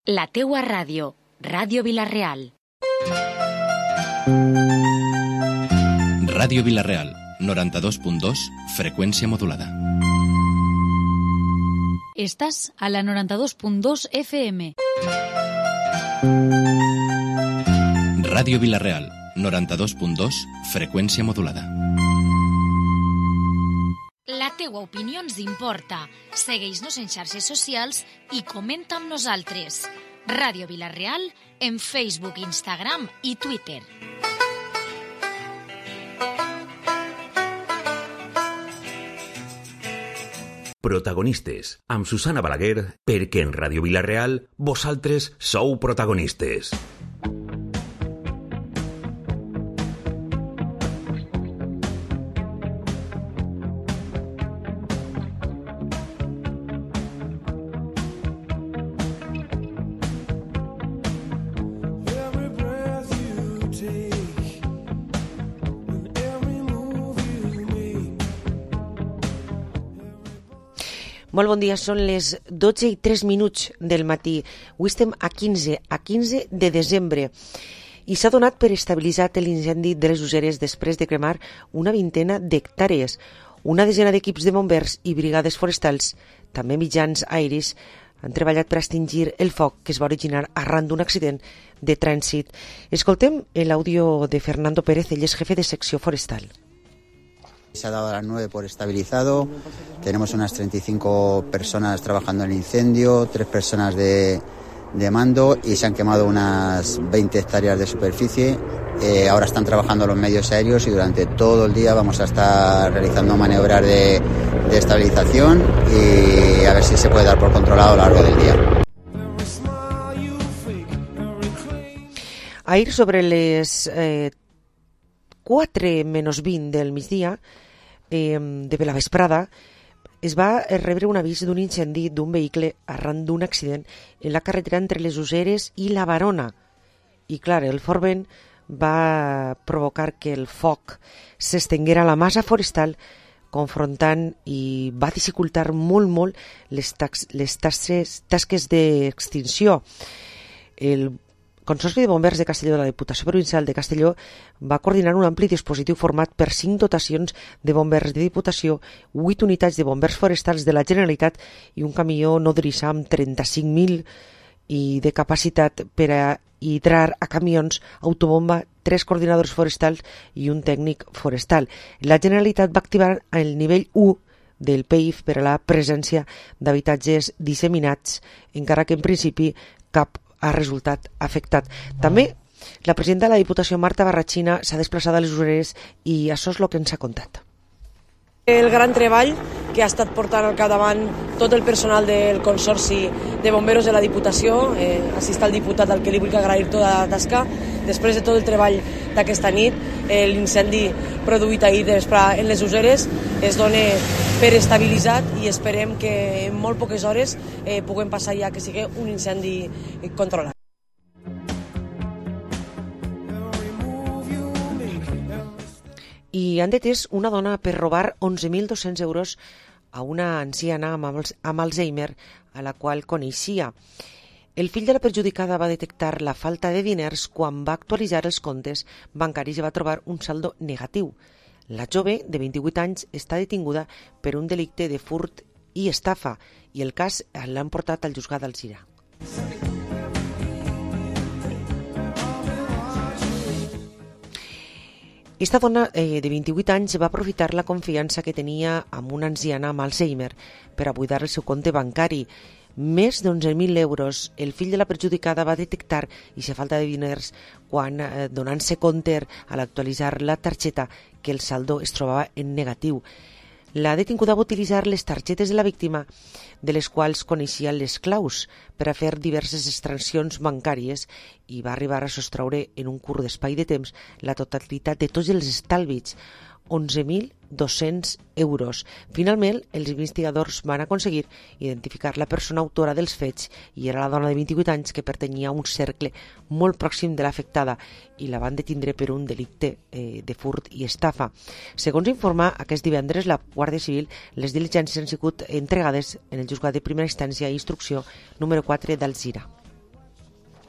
La teua ràdio, Ràdio Vila-real. Ràdio Vila-real, 92.2, freqüència modulada. Estàs a la 92.2 FM. Ràdio Vila-real, 92.2, freqüència modulada. La teua opinió ens importa. Segueix-nos en xarxes socials i comenta amb nosaltres. Ràdio Vila-real en Facebook, Instagram i Twitter. Protagonistes, amb Susana Balaguer, perquè en Ràdio Vila-real vosaltres sou protagonistes. Molt bon dia, són les 12:03 del matí. Avui estem a 15 de desembre i s'ha donat per estabilitzat l'incendi de les Useres després de cremar una vintena d'hectàrees. Una desena d'equips de bombers i brigades forestals, també mitjans aeris, han treballat per extingir el foc que es va originar arran d'un accident de trànsit. Escoltem l'àudio de Fernando Pérez, ell és jefe de secció forestal. Se ha dado a las 9 por estabilizado, tenemos unas 35 personas trabajando en el incendio, 3 personas de mando y se han quemado unas 20 hectáreas de superficie. Ahora están trabajando los medios aéreos y durante todo el día vamos a estar realizando maniobras de estabilización y a ver si se puede dar por controlado a lo largo del día. Ahir sobre les 4:20 del migdia de la vesprada es va rebre un avís d'un incendi d'un vehicle arran d'un accident en la carretera entre les Useres i la Barona. I clar, el fort vent va provocar que el foc s'estenguera a la massa forestal, confrontant i va dificultar molt les tasques d'extinció. El Consorci de Bombers de Castelló de la Diputació Provincial de Castelló va coordinar un ampli dispositiu format per 5 dotacions de bombers de Diputació, 8 unitats de bombers forestals de la Generalitat i un camió nodrissa amb 35.000 i de capacitat per a hidrar a camions, autobomba, 3 coordinadors forestals i un tècnic forestal. La Generalitat va activar el nivell 1 del PEIF per a la presència d'habitatges disseminats, encara que en principi cap ha resultat afectat. També la presidenta de la Diputació, Marta Barratxina, s'ha desplaçat a les Useres i això és el que ens ha contat. El gran treball que ha estat portant al capdavant tot el personal del Consorci de Bomberos de la Diputació, així està el diputat al que li vull agrair tota la tasca. Després de tot el treball d'aquesta nit, l'incendi produït ahir de vespre en les Useres es dona per estabilitzat i esperem que en molt poques hores puguem passar ja que sigui un incendi controlat. I han detès una dona per robar 11.200 euros a una anciana amb Alzheimer a la qual coneixia. El fill de la perjudicada va detectar la falta de diners quan va actualitzar els comptes bancaris i va trobar un saldo negatiu. La jove, de 28 anys, està detinguda per un delicte de furt i estafa i el cas l'han portat al juzgat d'Alzira. Esta dona de 28 anys va aprofitar la confiança que tenia amb una anciana amb Alzheimer per a buidar el seu compte bancari. Més d'11.000 euros. El fill de la perjudicada va detectar aquesta falta de diners quan, donant-se compte a l'actualitzar la targeta, que el saldo es trobava en negatiu. La detinguda va utilitzar les targetes de la víctima, de les quals coneixia les claus, per a fer diverses extraccions bancàries i va arribar a sostreure en un curt d'espai de temps la totalitat de tots els estalvis, 11.200 euros. Finalment, els investigadors van aconseguir identificar la persona autora dels fets i era la dona de 28 anys que pertanyia a un cercle molt pròxim de l'afectada i la van detindre per un delicte de furt i estafa. Segons informa aquest divendres la Guàrdia Civil, les diligències han sigut entregades en el juzgat de primera instància i instrucció número 4 d'Alzira.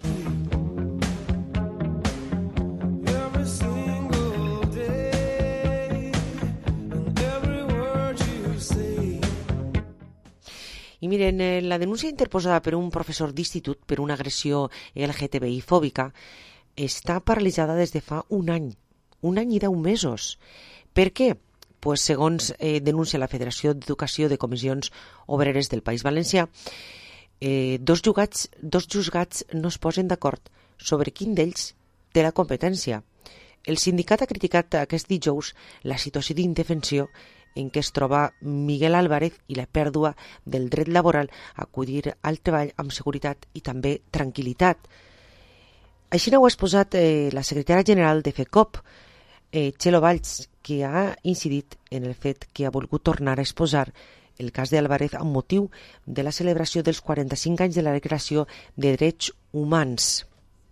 I miren, la denúncia interposada per un professor d'institut per una agressió LGTBI fòbica està paralitzada des de fa un any i 10 mesos. Per què? Pues, segons denuncia la Federació d'Educació de Comissions Obreres del País Valencià, dos juzgats no es posen d'acord sobre quin d'ells té la competència. El sindicat ha criticat aquest dijous la situació d'indefensió en què es troba Miguel Álvarez i la pèrdua del dret laboral a acudir al treball amb seguretat i també tranquil·litat. Així ho ha exposat la secretària general de FECOP, Txelo Valls, que ha incidit en el fet que ha volgut tornar a exposar el cas d'Álvarez amb motiu de la celebració dels 45 anys de la Declaració de Drets Humans.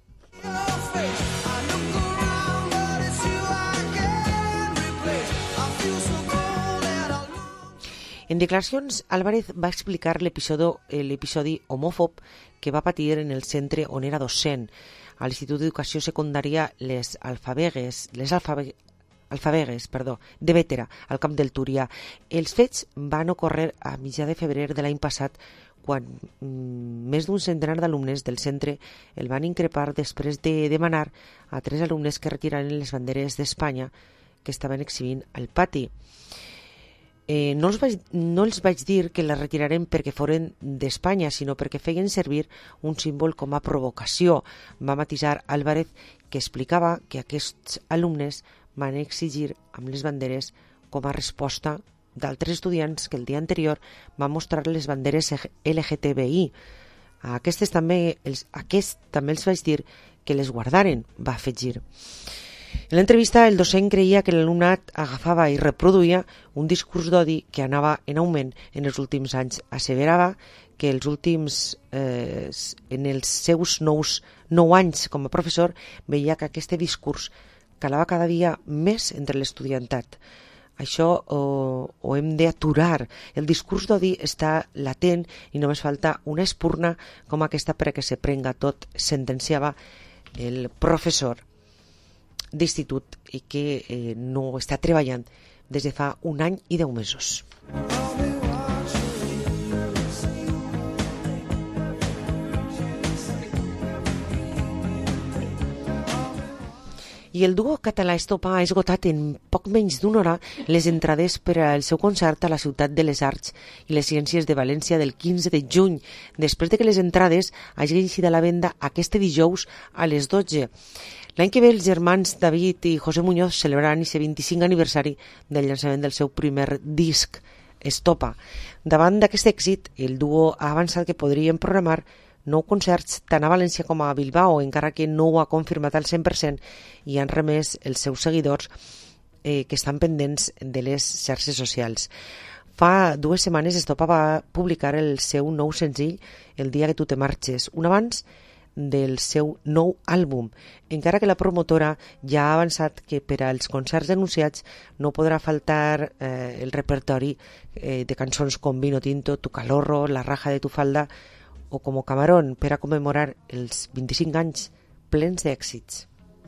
En declaracions, Álvarez va explicar l'episodi homòfob que va patir en el centre on era docent, a l'Institut d'Educació Secundària Les Alfabegues, de Bétera, al Camp del Túria. Els fets van ocórrer a mitjà de febrer de l'any passat, quan més d'un centenar d'alumnes del centre el van increpar després de demanar a 3 alumnes que retiraren les banderes d'Espanya que estaven exhibint al pati. No els vaig dir que les retiraren perquè foren d'Espanya, sinó perquè feien servir un símbol com a provocació, va matisar Álvarez, que explicava que aquests alumnes van exigir amb les banderes com a resposta d'altres estudiants que el dia anterior van mostrar les banderes LGTBI. A aquests també els vaig dir que les guardaren, va afegir. En l'entrevista, el docent creia que l'alumnat agafava i reproduïa un discurs d'odi que anava en augment en els últims anys. Asseverava que en els seus 9 anys com a professor veia que aquest discurs calava cada dia més entre l'estudiantat. Això ho hem d'aturar. El discurs d'odi està latent i només falta una espurna com aquesta perquè se prenga tot, sentenciava el professor d'institut i que no està treballant des de fa un any i 10 mesos. I el duo català Estopa ha esgotat en poc menys d'una hora les entrades per al seu concert a la Ciutat de les Arts i les Ciències de València del 15 de juny, després de que les entrades hagin eixit a la venda aquest dijous a les 12. L'any que ve els germans David i José Muñoz celebraran el 25 aniversari del llançament del seu primer disc, Estopa. Davant d'aquest èxit, el duo ha avançat que podrien programar 9 concerts tant a València com a Bilbao, encara que no ho ha confirmat al 100% i han remès els seus seguidors que estan pendents de les xarxes socials. Fa 2 setmanes Estopa va publicar el seu nou senzill El dia que tu te marxes, un abans del seu nou àlbum, encara que la promotora ja ha avançat que per als concerts anunciats no podrà faltar el repertori de cançons com Vino Tinto, Tu Calorro, La raja de tu falda o Como Camarón, per a commemorar els 25 anys plens d'èxits.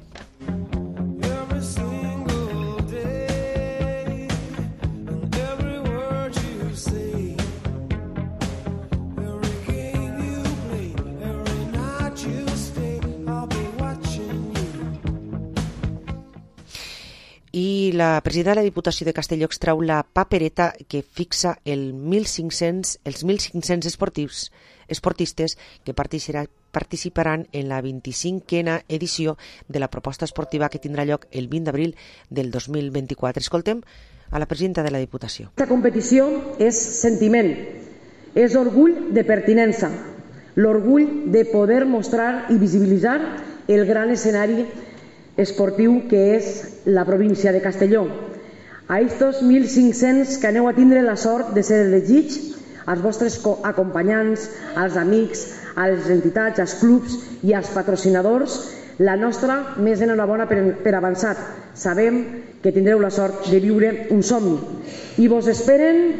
I la presidenta de la Diputació de Castelló extrau la papereta que fixa els 1.500 esportistes que participaran en la 25a edició de la proposta esportiva que tindrà lloc el 20 d'abril del 2024. Escoltem a la presidenta de la Diputació. Aquesta competició és sentiment, és orgull de pertinença, l'orgull de poder mostrar i visibilitzar el gran escenari esportiu que és la província de Castelló. A estos 1.500 que aneu a tindre la sort de ser elegits, als vostres acompanyants, als amics, a les entitats, als clubs i als patrocinadors, la nostra més enhorabona per avançat. Sabem que tindreu la sort de viure un somni i vos esperen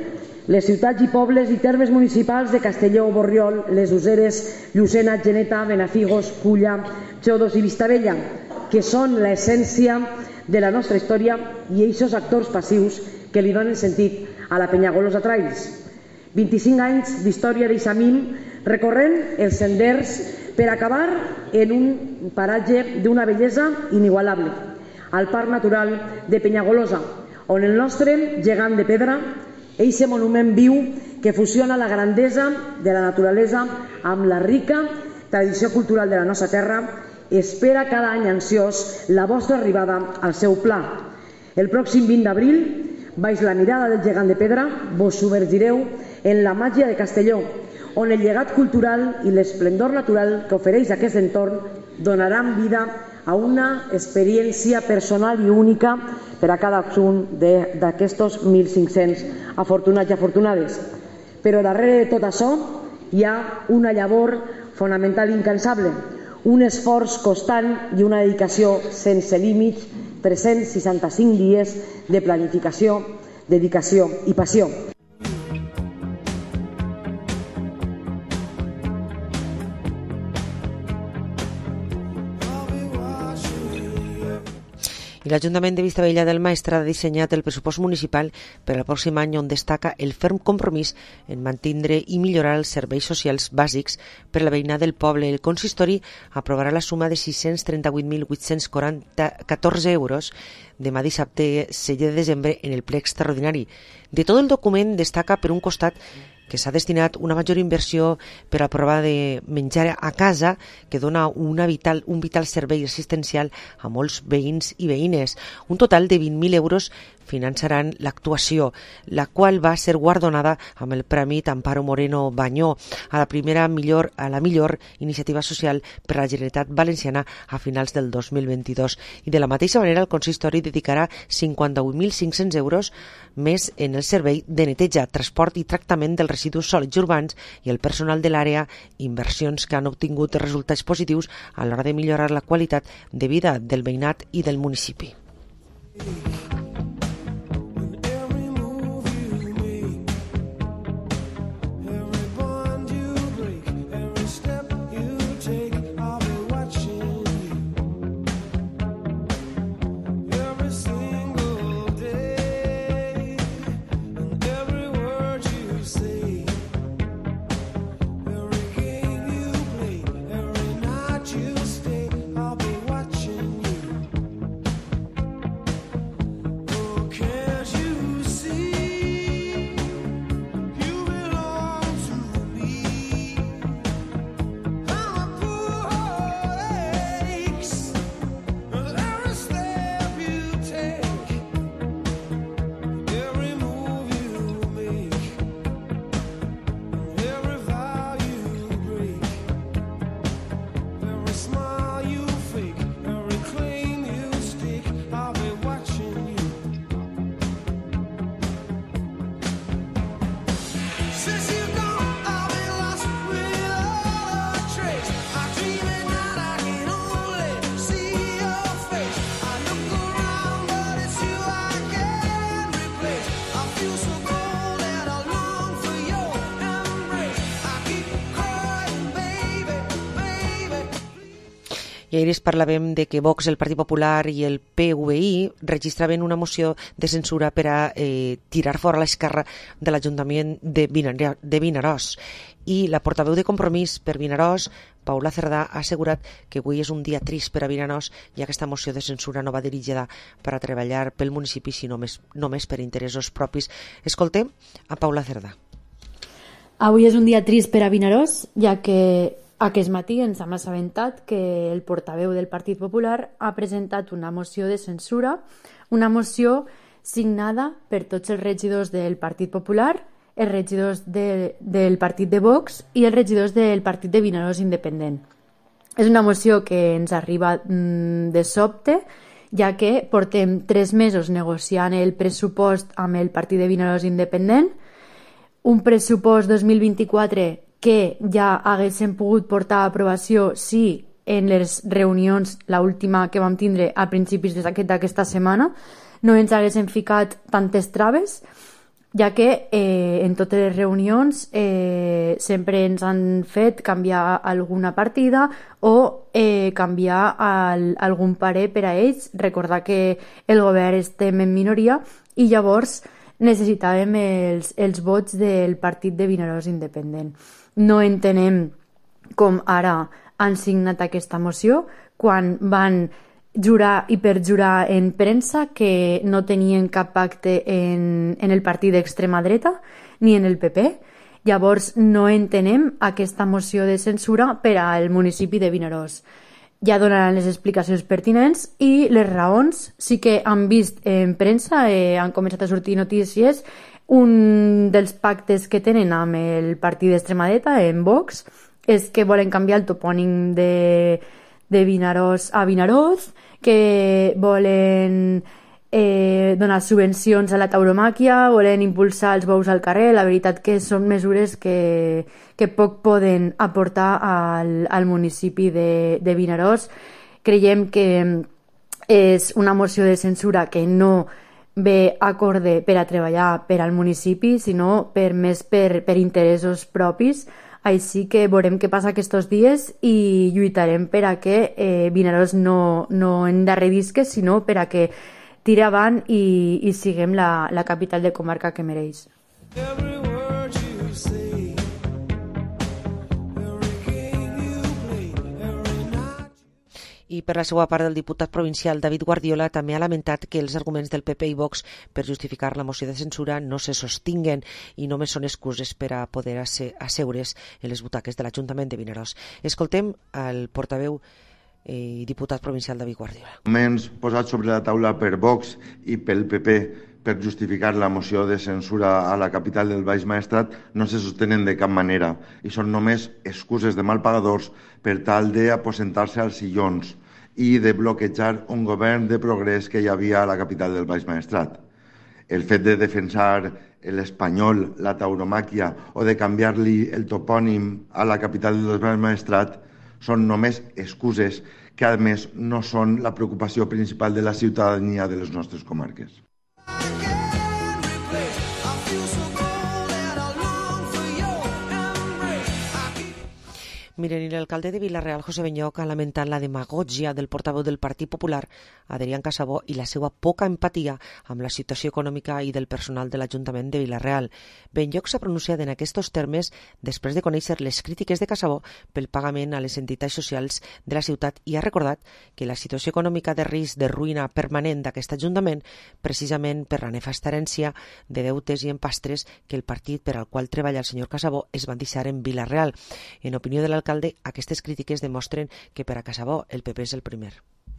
Les ciutats i pobles i termes municipals de Castelló, Borriol, Les Useres, Llucena, Geneta, Benafigos, Culla, Xodos i Vistabella, que són l'essència de la nostra història i eixos actors passius que li donen sentit a la Penyagolosa Trails. 25 anys d'història d'Eixamim recorrent els senders per acabar en un paratge d'una bellesa inigualable, al Parc Natural de Penyagolosa, on el nostre gegant de pedra, eixe monument viu que fusiona la grandesa de la naturalesa amb la rica tradició cultural de la nostra terra, espera cada any ansiós la vostra arribada al seu pla. El pròxim 20 d'abril, baix la mirada del gegant de pedra, vos submergireu en la màgia de Castelló, on el llegat cultural i l'esplendor natural que ofereix aquest entorn donaran vida a una experiència personal i única per a cadascun d'aquests 1.500 afortunats i afortunades. Però darrere de tot això hi ha una llavor fonamental i incansable, un esforç constant i una dedicació sense límits, 365 dies de planificació, dedicació i passió. I l'Ajuntament de Vistabella del Maestrat ha dissenyat el pressupost municipal per al pròxim any, on destaca el ferm compromís en mantindre i millorar els serveis socials bàsics per a la veïnada del poble. El consistori aprovarà la suma de 638.814 euros demà dissabte 6 de desembre en el ple extraordinari. De tot el document destaca, per un costat, que s'ha destinat una major inversió per a provar de menjar a casa, que dona un vital servei assistencial a molts veïns i veïnes. Un total de 20.000 euros finançaran l'actuació, la qual va ser guardonada amb el Premi Amparo Moreno Bañó a la millor iniciativa social per a la Generalitat Valenciana a finals del 2022. I de la mateixa manera el consistori dedicarà 58.500 euros més en el servei de neteja, transport i tractament dels residus sòlids urbans i el personal de l'àrea, inversions que han obtingut resultats positius a l'hora de millorar la qualitat de vida del veïnat i del municipi. I ahir parlàvem de que Vox, el Partit Popular i el PVI registraven una moció de censura per a tirar fora l'esquerra de l'Ajuntament de Vinaròs. I la portaveu de Compromís per Vinaròs, Paula Cerdà, ha assegurat que avui és un dia trist per a Vinaròs i aquesta moció de censura no va dirigida per a treballar pel municipi, sinó només per interessos propis. Escoltem a Paula Cerdà. Avui és un dia trist per a Vinaròs, ja que aquest matí ens hem assabentat que el portaveu del Partit Popular ha presentat una moció de censura, una moció signada per tots els regidors del Partit Popular, els regidors del Partit de Vox i els regidors del Partit de Vinaròs Independent. És una moció que ens arriba de sobte, ja que portem 3 mesos negociant el pressupost amb el Partit de Vinaròs Independent, un pressupost 2024 que ja haguéssim pogut portar a aprovació si en les reunions, l'última que vam tindre a principis d'aquesta setmana, no ens haguéssim ficat tantes traves. ja que en totes les reunions sempre ens han fet canviar alguna partida o canviar algun parer per a ells. Recordar que el govern estem en minoria i llavors necessitàvem els vots del partit de Vinaròs Independent. No entenem com ara han signat aquesta moció quan van jurar i perjurar en premsa que no tenien cap pacte en el partit d'extrema dreta ni en el PP. Llavors no entenem aquesta moció de censura per al municipi de Vinaròs. Ja donaran les explicacions pertinents i les raons sí que han vist en premsa, han començat a sortir notícies. Un dels pactes que tenen amb el partit d'extrema dreta, en Vox, és que volen canviar el topònim de Vinaròs a Vinaròs, que volen donar subvencions a la tauromàquia, volen impulsar els bous al carrer. La veritat que són mesures que poc poden aportar al municipi de Vinaròs. Creiem que és una moció de censura que no ve acorde per a treballar per al municipi, sinó més per interessos propis. Així que veurem què passa aquests dies i lluitarem per a que Vinaròs no endarrerisque, sinó per a que tiri avant i siguem la capital de comarca que mereix. I per la seva part, el diputat provincial David Guardiola també ha lamentat que els arguments del PP i Vox per justificar la moció de censura no se sostinguen i només són excuses per a poder asseure's en les butaques de l'Ajuntament de Vinaròs. Escoltem el portaveu i diputat provincial David Guardiola. Arguments posats sobre la taula per Vox i pel PP per justificar la moció de censura a la capital del Baix Maestrat no se sostenen de cap manera i són només excuses de malpagadors per tal d'aposentar-se als sillons i de bloquejar un govern de progrés que hi havia a la capital del Baix Maestrat. El fet de defensar l'espanyol, la tauromàquia o de canviar-li el topònim a la capital del Baix Maestrat són només excuses que, a més, no són la preocupació principal de la ciutadania de les nostres comarques. Miren, i l'alcalde de Vila-real, José Benyoc, ha lamentat la demagògia del portaveu del Partit Popular, Adrián Casabó, i la seva poca empatia amb la situació econòmica i del personal de l'Ajuntament de Vila-real. Benyoc s'ha pronunciat en aquests termes després de conèixer les crítiques de Casabó pel pagament a les entitats socials de la ciutat i ha recordat que la situació econòmica de risc de ruïna permanent d'aquest Ajuntament, precisament per la nefasta herència de deutes i empastres que el partit per al qual treballa el senyor Casabó es van deixar en Vila-real. En opinió de l'alcalde, aquestes crítiques demostren que per a Casabó el PP és el primer.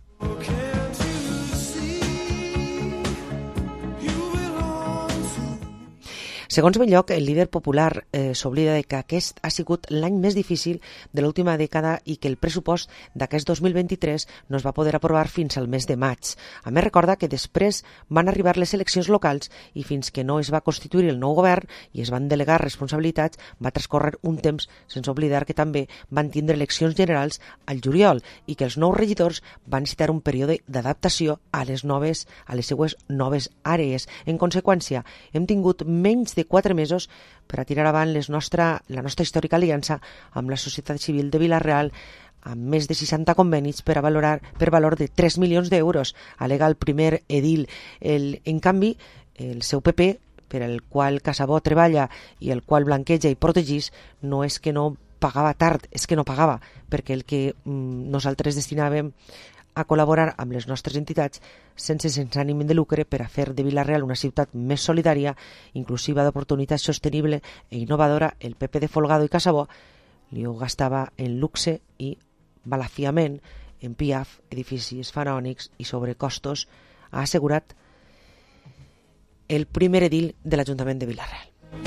Segons Benyoc, el líder popular s'oblida de que aquest ha sigut l'any més difícil de l'última dècada i que el pressupost d'aquest 2023 no es va poder aprovar fins al mes de maig. A més, recorda que després van arribar les eleccions locals i fins que no es va constituir el nou govern i es van delegar responsabilitats va transcórrer un temps, sense oblidar que també van tindre eleccions generals al juliol i que els nous regidors van necessitar un període d'adaptació a les seues noves àrees. En conseqüència, hem tingut menys de 4 mesos per a tirar avant la nostra històrica aliança amb la societat civil de Vila-real amb més de 60 convenis per valor de 3 milions d'euros, alega el primer edil. En canvi, el seu PP, per al qual Casabó treballa i el qual blanqueja i protegís, no és que no pagava tard, és que no pagava, perquè el que nosaltres destinàvem a col·laborar amb les nostres entitats sense ànim de lucre per a fer de Vila-real una ciutat més solidària, inclusiva d'oportunitat sostenible i innovadora, el PP de Folgado i Casabó li ho gastava en luxe i balafiament, en piaf, edificis faraònics i sobrecostos, ha assegurat el primer edil de l'Ajuntament de Vila-real.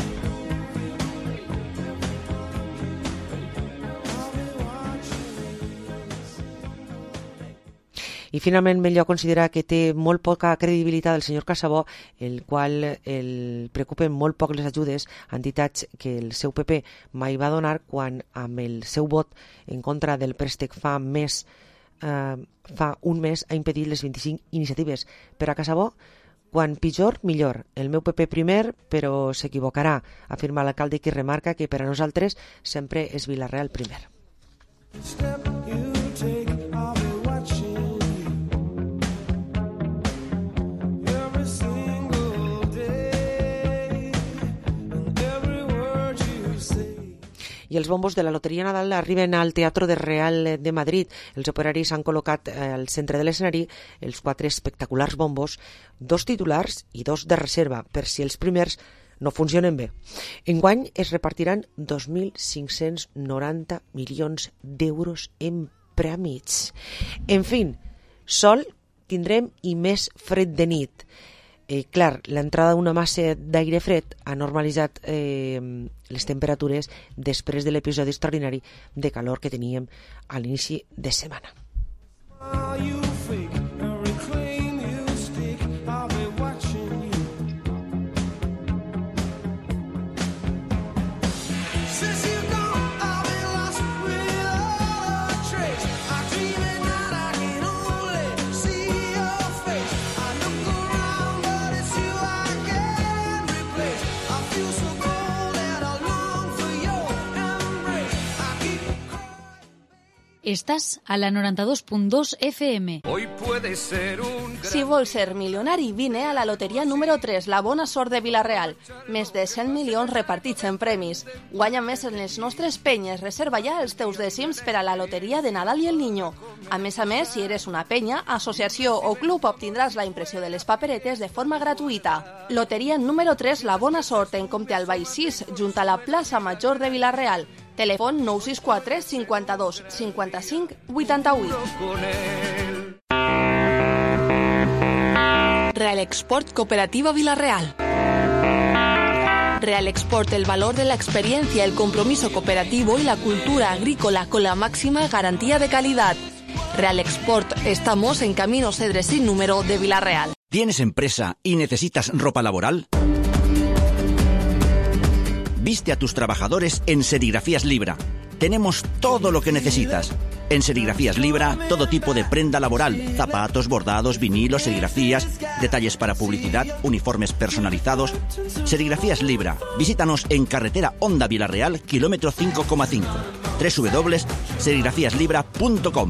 I finalment Benyoc considera que té molt poca credibilitat el senyor Casabó, el qual el preocupen molt poc les ajudes a entitats que el seu PP mai va donar quan amb el seu vot en contra del préstec fa un mes ha impedit les 25 iniciatives. Per a Casabó, quan pitjor, millor. El meu PP primer, però s'equivocarà, afirma l'alcalde, qui remarca que per a nosaltres sempre és Vila-real primer. I els bombos de la Loteria Nadal arriben al Teatro de Real de Madrid. Els operaris han col·locat al centre de l'escenari els 4 espectaculars bombos, 2 titulars i 2 de reserva, per si els primers no funcionen bé. Enguany es repartiran 2.590 milions d'euros en prèmits. En fi, sol tindrem i més fred de nit. Clar, l'entrada d'una massa d'aire fred ha normalitzat les temperatures després de l'episodi extraordinari de calor que teníem a l'inici de setmana. Estàs a la 92.2 FM. Hoy puede ser un gran... Si vols ser milionari, vine a la loteria número 3, la bona sort de Vila-real. Més de 100 milions repartits en premis. Guanya més en les nostres penyes. Reserva ja els teus dècims per a la loteria de Nadal i el Niño. A més, si eres una penya, associació o club, obtindràs la impressió de les paperetes de forma gratuïta. Loteria número 3, la bona sort, en compte al Baix 6, junt a la plaça Major de Vila-real. Telèfon 964 52 55 88. Real Export Cooperativa Vila-real. Real Export, el valor de la experiencia, el compromiso cooperativo y la cultura agrícola con la máxima garantía de calidad. Real Export, estamos en Camino Cedres sin número de Vila-real. ¿Tienes empresa y necesitas ropa laboral? Viste a tus trabajadores en Serigrafías Libra. Tenemos todo lo que necesitas. En Serigrafías Libra, todo tipo de prenda laboral, zapatos, bordados, vinilos, serigrafías, detalles para publicidad, uniformes personalizados. Serigrafías Libra. Visítanos en carretera Honda Vila-real, kilómetro 5,5. www.serigrafíaslibra.com.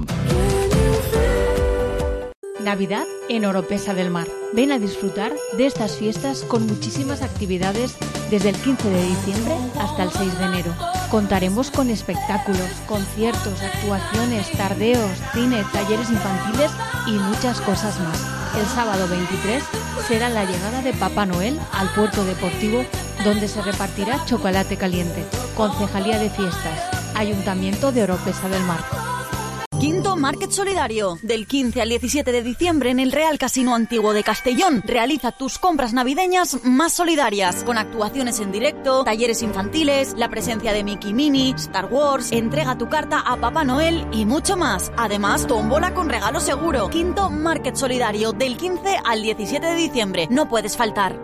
Navidad en Oropesa del Mar. Ven a disfrutar de estas fiestas con muchísimas actividades desde el 15 de diciembre hasta el 6 de enero. Contaremos con espectáculos, conciertos, actuaciones, tardeos, cine, talleres infantiles y muchas cosas más. El sábado 23 será la llegada de Papá Noel al puerto deportivo, donde se repartirá chocolate caliente. Concejalía de Fiestas, Ayuntamiento de Oropesa del Mar. Quinto Market Solidario. Del 15 al 17 de diciembre en el Real Casino Antiguo de Castellón. Realiza tus compras navideñas más solidarias, con actuaciones en directo, talleres infantiles, la presencia de Mickey Minnie, Star Wars, entrega tu carta a Papá Noel y mucho más. Además, tómbola con regalo seguro. Quinto Market Solidario, del 15 al 17 de diciembre. No puedes faltar.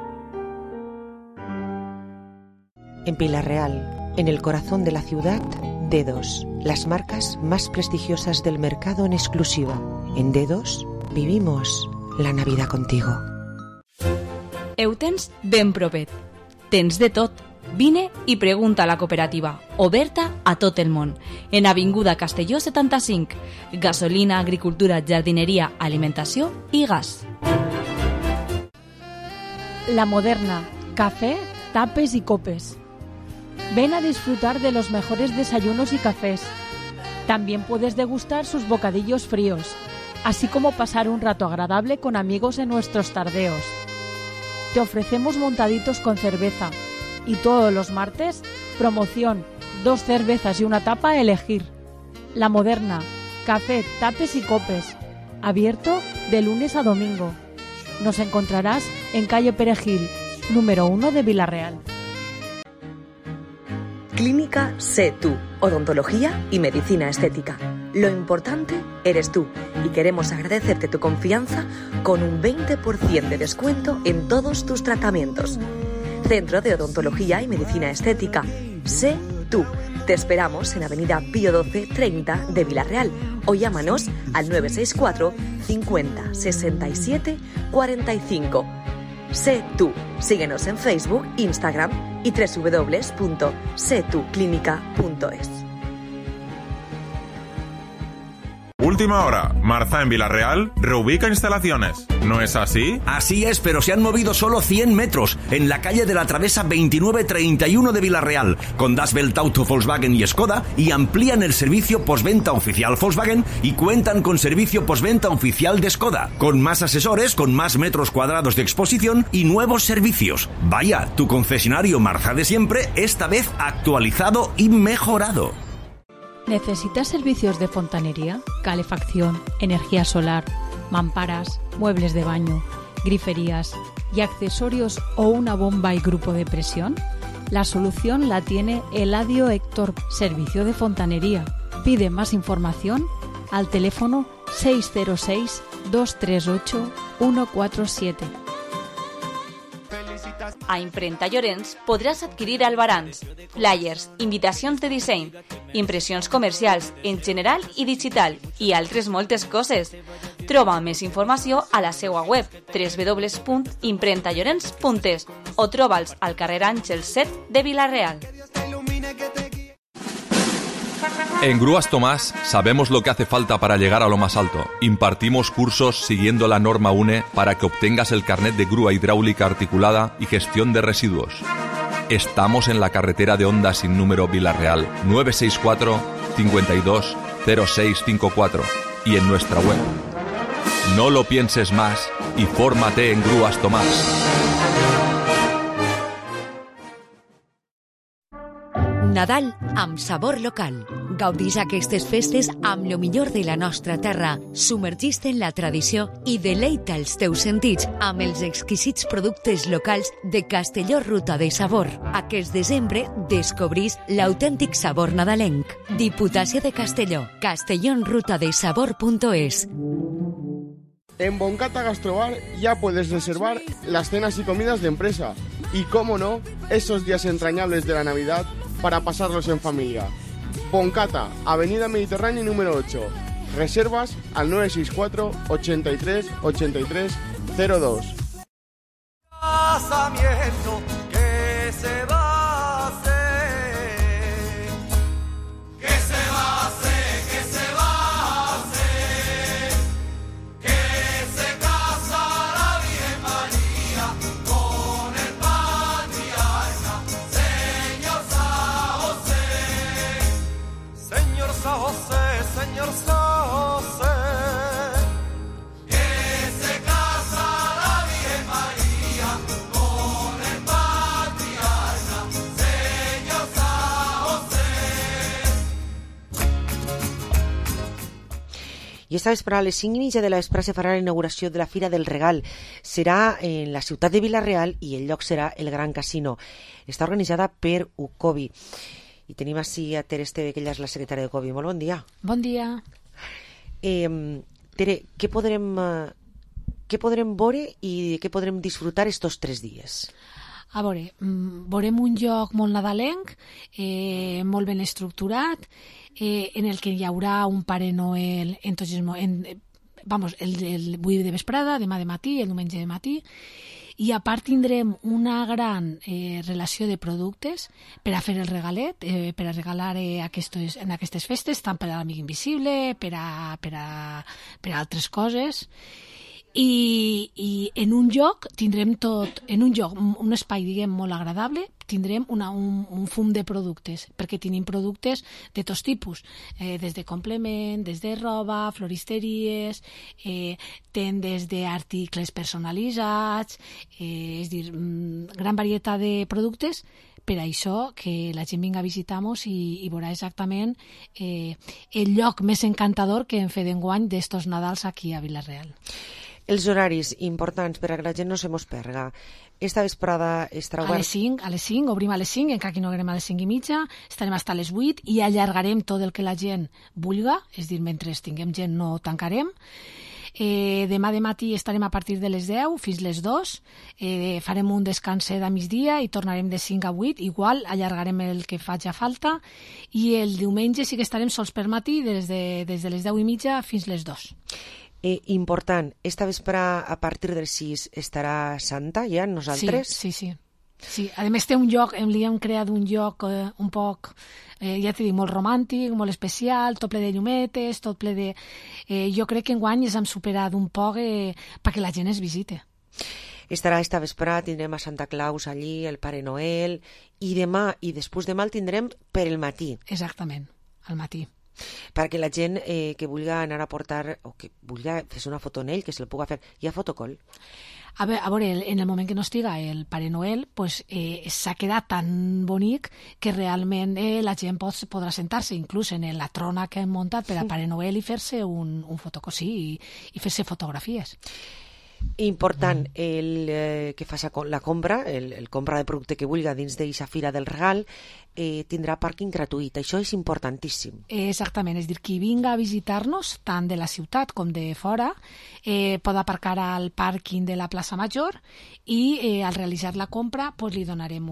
En Vila-real, en el corazón de la ciudad, Dedos, las marcas más prestigiosas del mercado en exclusiva. En Dedos vivimos la Navidad contigo. Ho tens ben propet. Tens de tot. Vine i pregunta a la cooperativa, oberta a tot el món. En Avinguda Castelló 75. Gasolina, agricultura, jardineria, alimentació i gas. La Moderna. Café, tapes y copes. Ven a disfrutar de los mejores desayunos y cafés. También puedes degustar sus bocadillos fríos, así como pasar un rato agradable con amigos en nuestros tardeos. Te ofrecemos montaditos con cerveza y todos los martes, promoción, 2 cervezas y una tapa a elegir. La Moderna, café, tapes y copes, abierto de lunes a domingo. Nos encontrarás en calle Perejil, número 1 de Vila-real. Clínica Sé Tú, odontología y medicina estética. Lo importante eres tú y queremos agradecerte tu confianza con un 20% de descuento en todos tus tratamientos. Centro de Odontología y Medicina Estética. Sé Tú. Te esperamos en Avenida Pío 12 30 de Villarreal o llámanos al 964 50 67 45. Sé tú. Síguenos en Facebook, Instagram y www.setuclinica.es. Última hora. Marza en Villarreal reubica instalaciones. ¿No es así? Así es, pero se han movido solo 100 metros en la calle de la Travesa 2931 de Villarreal, con Das Welt Auto Volkswagen y Skoda, y amplían el servicio postventa oficial Volkswagen y cuentan con servicio postventa oficial de Skoda, con más asesores, con más metros cuadrados de exposición y nuevos servicios. Vaya, tu concesionario Marza de siempre, esta vez actualizado y mejorado. ¿Necesitas servicios de fontanería, calefacción, energía solar, mamparas, muebles de baño, griferías y accesorios o una bomba y grupo de presión? La solución la tiene Eladio Héctor, servicio de fontanería. Pide más información al teléfono 606 238 147. A Imprenta Llorenç podràs adquirir albarans, flyers, invitacions de disseny, impressions comercials en general i digital i altres moltes coses. Troba més informació a la seva web www.imprentallorenç.es o troba'ls al carrer Àngel 7 de Vila-real. En Grúas Tomás sabemos lo que hace falta para llegar a lo más alto. Impartimos cursos siguiendo la norma UNE para que obtengas el carnet de grúa hidráulica articulada y gestión de residuos. Estamos en la carretera de Honda sin número Vila-real 964 52 0654 y en nuestra web. No lo pienses más y fórmate en Grúas Tomás. Nadal amb sabor local. Gaudís aquestes festes amb lo millor de la nostra terra. Submergís-te en la tradició i deleita els teus sentits amb els exquisits productes locals de Castelló Ruta de Sabor. Aquest desembre descobrís l'autèntic sabor nadalenc. Diputació de Castelló. castellonrutadesabor.es. En Boncata Gastrobar ya puedes reservar las cenas y comidas de empresa. Y, cómo no, esos días entrañables de la Navidad para pasarlos en familia. Boncata, Avenida Mediterránea número 8. Reservas al 964 83 83 02. Casamiento que se va a hacer, que se va a hacer, que se va a hacer, que se casa la Virgen María con el patriarca, señor San José, señor San José, señor San José. I esta vesprada a les 5:30 de la vesprada se farà la inauguració de la Fira del Regal. Serà en la ciutat de Vila-real i el lloc serà el Gran Casino. Està organitzada per UCOBI. I tenim així a Tere Esteve, que ella és la secretària de UCOBI. Molt bon dia. Bon dia. Tere, què podrem veure i què podrem disfrutar estos 3 dies? A veure, veurem un lloc molt nadalenc, molt ben estructurat, en el que hi haurà un Pare Noel el 8 de vesprada, demà de matí, el diumenge de matí, i a part tindrem una gran relació de productes per a fer el regalet, per a regalar en aquestes festes, tant per a l'Amic Invisible, per a altres coses. I en un lloc tindrem un espai, diguem, molt agradable, tindrem un fum de productes, perquè tenim productes de tots tipus, des de complement, des de roba, floristeries, tendes d'articles personalitzats, és a dir, gran varietat de productes. Per això que la gent vinga a visitar-nos i veurà exactament el lloc més encantador que hem fet d'enguany d'estos Nadals aquí a Vila-real. Els horaris importants per a que la gent no se mos perga. Esta vesprada estarà obert... A les 5, obrim a les 5, encara que no anem a les 5:30, estarem fins a les 8 i allargarem tot el que la gent vulga, és a dir, mentre tinguem gent no tancarem. Demà de matí estarem a partir de les 10 fins les 2. Farem un descanset a migdia i tornarem de 5 a 8. Igual allargarem el que faci falta. I el diumenge sí que estarem sols per matí des de les 10 i mitja fins les 2. Important, esta vespre a partir del 6 estarà Santa ja amb nosaltres? Sí, a més té un lloc, li hem creat un lloc un poc, ja t'he dit, molt romàntic, molt especial, tot ple de llumetes, tot ple de... Jo crec que enguany ens hem superat un poc perquè la gent es visite. Estarà esta vespre, tindrem a Santa Claus allí, el Pare Noel, i demà i després demà el tindrem per el matí. Exactament, al matí. Perquè la gent que vulgui anar a portar o que vulgui fer una foto en ell, que se'l pugui fer, hi ha fotocol? A veure, en el moment que no estiga el Pare Noel, pues, s'ha quedat tan bonic que realment la gent podrà sentar-se inclús en la trona que hem muntat per al Pare Noel i fer-se un fotocosí i fer-se fotografies. Important, el que faci la compra, el compra de producte que vulgui dins d'eixa fira del regal, tindrà pàrquing gratuït. Això és importantíssim. Exactament, és dir, qui vinga a visitar-nos, tant de la ciutat com de fora, pot aparcar al pàrquing de la plaça Major i al realitzar la compra pues, li donarem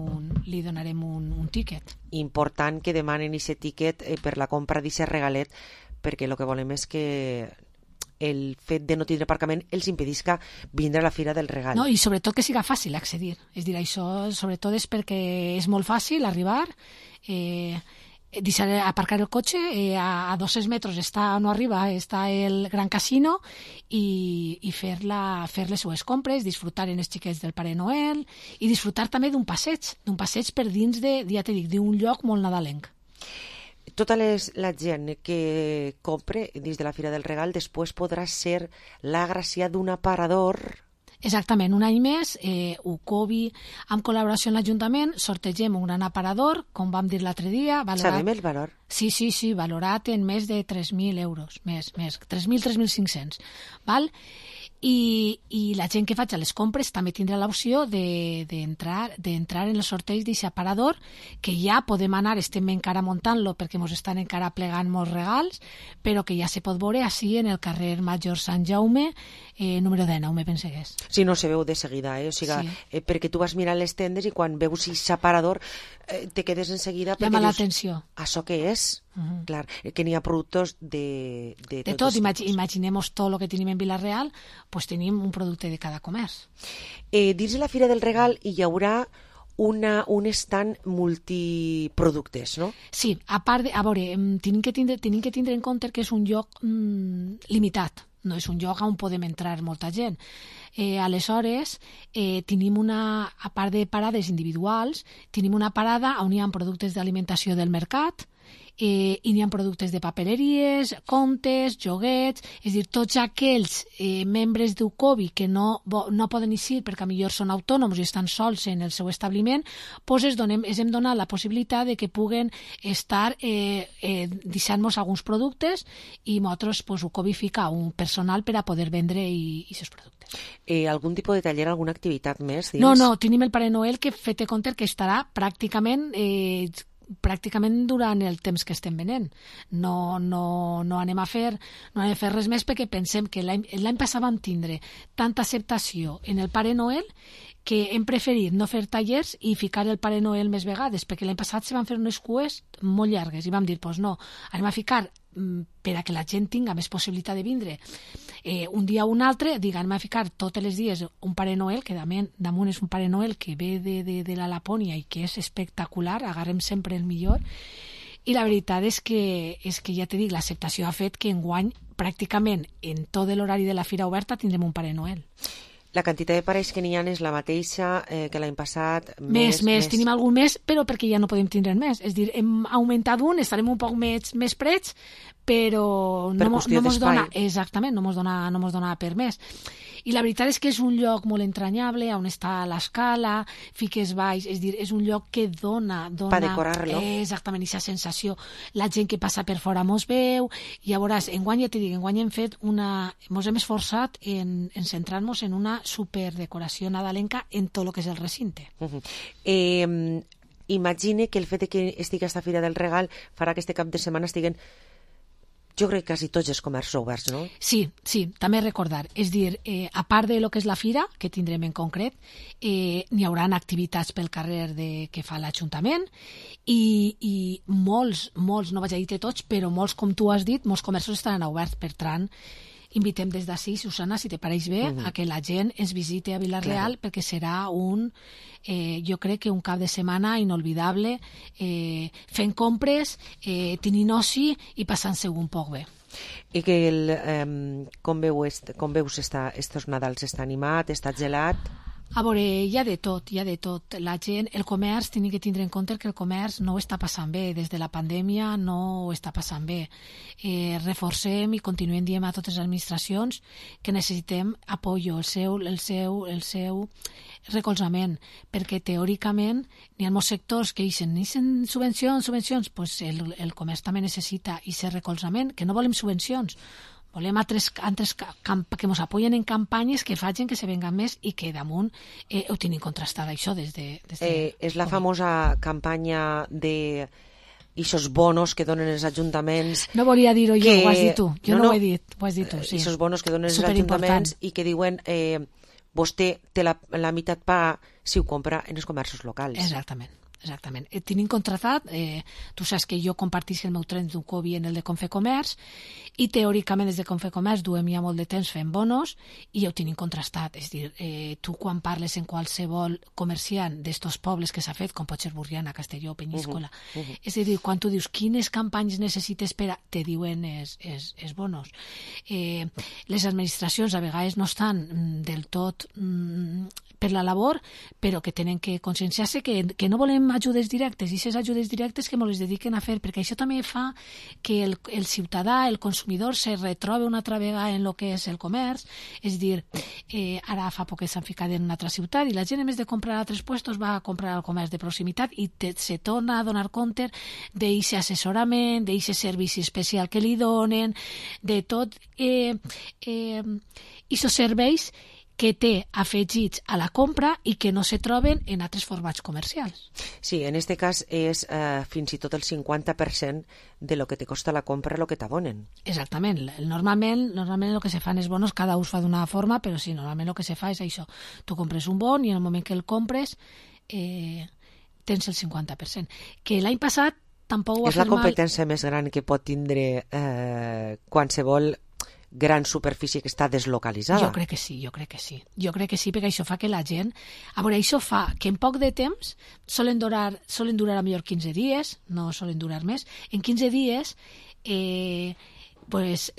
un tíquet. Important que demanen aquest tíquet per la compra d'aquest regalet, perquè el que volem és que el fet de no tindre aparcament els impedisca vindre a la Fira del Regal. No, i sobretot que siga fàcil accedir. És dir, això sobretot és perquè és molt fàcil arribar, deixar aparcar el cotxe, a 200 metres no arriba, està el Gran Casino i fer les seues compres, disfrutar en els xiquets del Pare Noel i disfrutar també d'un passeig per dins ja t'he dit, d'un lloc molt nadalenc. Tota la gent que compre dins de la Fira del Regal després podrà ser l'agraciat d'un aparador. Exactament, un any més, UCOBI, amb col·laboració amb l'Ajuntament, sortegem un gran aparador, com vam dir l'altre dia. Sabem el valor? Sí, valorat en més de 3.000 euros, més 3.500, val? I la gent que faci les compres també tindrà l'opció d'entrar en el sorteig d'aquest aparador, que ja podem anar, estem encara muntant-lo perquè ens estan encara plegant molts regals, però que ja se pot veure així en el carrer Major Sant Jaume, número 19, me pense que és. Sí, no se veu de seguida, o sigui, perquè tu vas mirar les tendes i quan veus aquest aparador te quedes en seguida perquè llama l'atenció. Això què és? Clar, que n'hi ha productes de tot. Imaginem-nos tot el que tenim en Vila-real, pues tenim un producte de cada comerç. Dins de la Fira del Regal hi haurà un stand multiproductes, no? Sí, a part a veure, tenim que tindre en compte que és un lloc limitat, no és un lloc on podem entrar molta gent. Aleshores, tenim a part de parades individuals, tenim una parada on hi ha productes d'alimentació del mercat, i n'hi ha productes de papereries, comptes, joguets, és a dir, tots aquells membres d'UCOBI que no poden eixir perquè millor són autònoms i estan sols en el seu establiment, doncs hem donat la possibilitat de que puguen estar deixant-nos alguns productes i nosaltres UCOBI fica un personal per a poder vendre aquests productes. Algun tipus de taller, alguna activitat més? Dins? No, tenim el Pare Noel que fet compte que estarà pràcticament durant el temps que estem venent. No anem a fer res més perquè pensem que l'any passat vam tindre tanta acceptació en el Pare Noel que hem preferit no fer tallers i ficar el Pare Noel més vegades, perquè l'any passat se van fer unes cues molt llargues i vam dir, no, anem a ficar per a que la gent tinga més possibilitat de vindre un dia o un altre, anem a ficar tots els dies un Pare Noel, que damunt és un Pare Noel que ve de la Lapònia i que és espectacular, agarrem sempre el millor, i la veritat és que ja t'he dit, l'acceptació ha fet que enguany pràcticament en tot l'horari de la Fira Oberta tindrem un Pare Noel. La quantitat de pares que n'hi ha és la mateixa que l'any passat? Més. Tenim algun més, però perquè ja no podem tindre més. És dir, hem augmentat estarem un poc més prets, però no mos dona, exactament, no mos dona per més. I la veritat és que és un lloc molt entranyable, on està l'escala, fiques baix, és dir, és un lloc que dona... Per decorar-lo. Exactament, aquesta sensació. La gent que passa per fora mos veu, i llavors, enguany hem fet mos hem esforçat en centrar-nos en una superdecoració nadalenca en tot el que és el recinte. Imagine que el fet que estigui a esta Fira del Regal farà que este cap de setmana estiguen Jo crec que quasi tots els comerços oberts, no? Sí, també recordar. És dir, a part de lo que és la fira, que tindrem en concret, n'hi haurà activitats pel carrer que fa l'Ajuntament i molts, no vaig a dir tots, però molts, com tu has dit, molts comerços estaran oberts. Per tant, invitem des d'ací, Susana, si te pareix bé, a que la gent ens visite a Vila-real, perquè serà jo crec que un cap de setmana inolvidable, fent compres, tenint oci i passant-se un poc bé. I que com veus estos Nadals? Està animat? Està gelat? A veure, hi ha de tot. La gent, el comerç, tenim que tindre en compte que el comerç no ho està passant bé. Des de la pandèmia no ho està passant bé. Reforcem i continuem dient a totes les administracions que necessitem apoyo, el seu recolzament, perquè teòricament n'hi ha molts sectors que dicen subvencions, pues el comerç també necessita aquest recolzament, que no volem subvencions. Volem altres que ens apoyen en campanyes que facin que se venguen més i que damunt ho tinguin contrastat això des de... És la famosa campanya de ixos bonos que donen els ajuntaments... No volia dir-ho jo, ho has dit tu. Jo no ho he dit, ho has dit tu, sí. Ixos bonos que donen els ajuntaments i que diuen vostè té la meitat paga si ho compra en els comerços locals. Exactament. Tenim contratat, tu saps que jo compartisc el meu tren d'un Covid en el de Confecomerç i teòricament des de Confecomerç duem ja molt de temps fent bonos i ja ho tenim contrastat, és dir, tu quan parles en qualsevol comerciant d'estos pobles que s'ha fet, com pot ser Burriana, Castelló, Penyíscola, és a dir, quan tu dius quines campanyes necessites per a... te diuen els bonos. Les administracions a vegades no estan del tot per la labor, però que tenen que conscienciar-se que no volem ajudes directes, i aquestes ajudes directes que ens les dediquen a fer, perquè això també fa que el ciutadà, el consumidor, se retrobe una altra vegada en el que és el comerç. És dir, ara fa poc que s'han ficat en una altra ciutat i la gent, a més de comprar a altres puestos, va a comprar al comerç de proximitat i se torna a donar compte d'aquest assessorament, d'aquest servici especial que li donen, de tot aquests serveis que té afegits a la compra i que no se troben en altres formats comercials. Sí, en este cas és fins i tot el 50% de lo que te costa la compra lo que t'abonen. Exactament. Normalment el que se fan els bonos, cada ús fa d'una forma, però sí, normalment el que se fa és això. Tu compres un bon i en el moment que el compres tens el 50%. Que l'any passat tampoc ho va fer mal. És la competència més gran que pot tindre qualsevol gran superfície que està deslocalitzada. Jo crec que sí. Jo crec que sí, perquè això fa que la gent... A veure, això fa que en poc de temps solen durar a millor 15 dies, no solen durar més. En 15 dies, pues,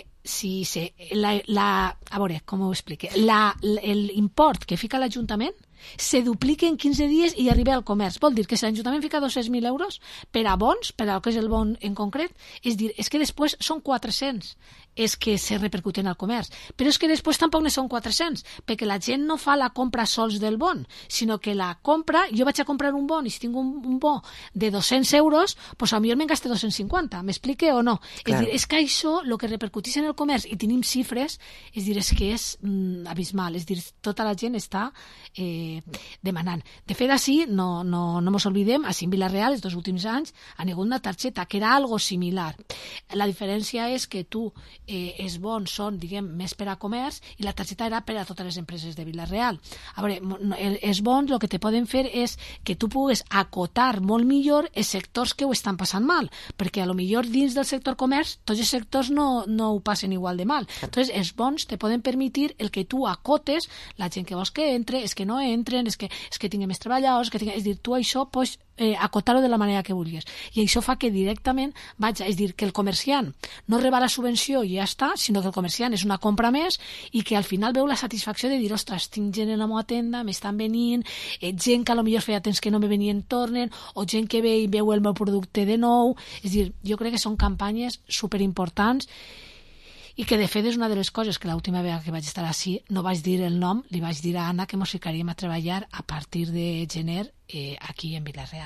a veure, com ho explique? L'import que fica l'Ajuntament se duplica en 15 dies i arriba al comerç. Vol dir que si l'Ajuntament fica 200.000 euros per a bons, per al que és el bon en concret, és dir, és que després són 400 és que se repercuten al comerç. Però és que després tampoc ne són 400, perquè la gent no fa la compra sols del bon, sinó que la compra, jo vaig a comprar un bon i si tinc un bo de 200 euros, doncs potser me'n gaste 250. M'explique o no? Clar. És dir, és que això, el que repercuteix en el comerç, i tenim xifres, és dir, és que és abismal. És dir, tota la gent està demanant. De fet, així, no mos oblidem, així en Vila-real, els 2 últims anys, ha hagut una targeta que era algo similar. La diferència és que tu els bons són, diguem, més per a comerç i la targeta era per a totes les empreses de Vila-real. A veure, els bons el que te poden fer és que tu pugues acotar molt millor els sectors que ho estan passant mal, perquè a lo millor dins del sector comerç tots els sectors no ho passen igual de mal. Entonces, els bons te poden permetre el que tu acotes la gent que vols que entre, és que no entren, és que tingui més treballadors, és dir, tu això pots acotar-ho de la manera que vulguis. I això fa que directament, és dir, que el comerciant no reba la subvenció i ja està, sinó que el comerciant és una compra més i que al final veu la satisfacció de dir, ostres, tinc gent en la meva tenda, m'estan venint, gent que a lo millor feia temps que no me venien tornen, o gent que ve i veu el meu producte de nou. És dir, jo crec que són campanyes superimportants i que de fet és una de les coses que l'última vegada que vaig estar així no vaig dir el nom, li vaig dir a Anna que mos ficaríem a treballar a partir de gener aquí en Vila-real.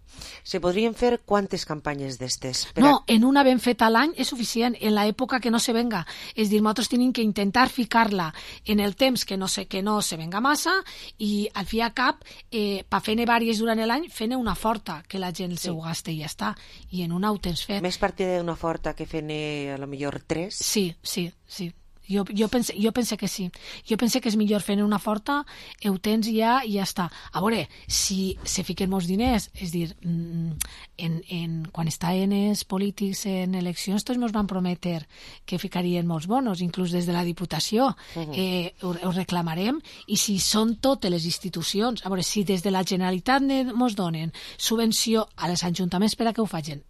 Se podrien fer quantes campanyes d'estes? No, en una ben feta a l'any és suficient, en l'època que no se venga. És dir, nosaltres tenim que intentar ficar-la en el temps que no se venga massa i al fi i a cap, per fer-ne vàries durant l'any, fer-ne una forta, que la gent se ho gaste i ja està. I en una ho tens fet. Més partida d'una forta que fer-ne a lo millor 3? Sí. Jo pense que sí. Jo pense que és millor fer una forta, ho tens ja i ja està. A veure, si se fiquen molts diners, és dir, quan estaven els polítics en eleccions, tots ens van prometre que ficarien molts bonos, inclús des de la Diputació. Ho reclamarem, i si són totes les institucions, a veure, si des de la Generalitat ens donen subvenció a els ajuntaments per a que ho facin,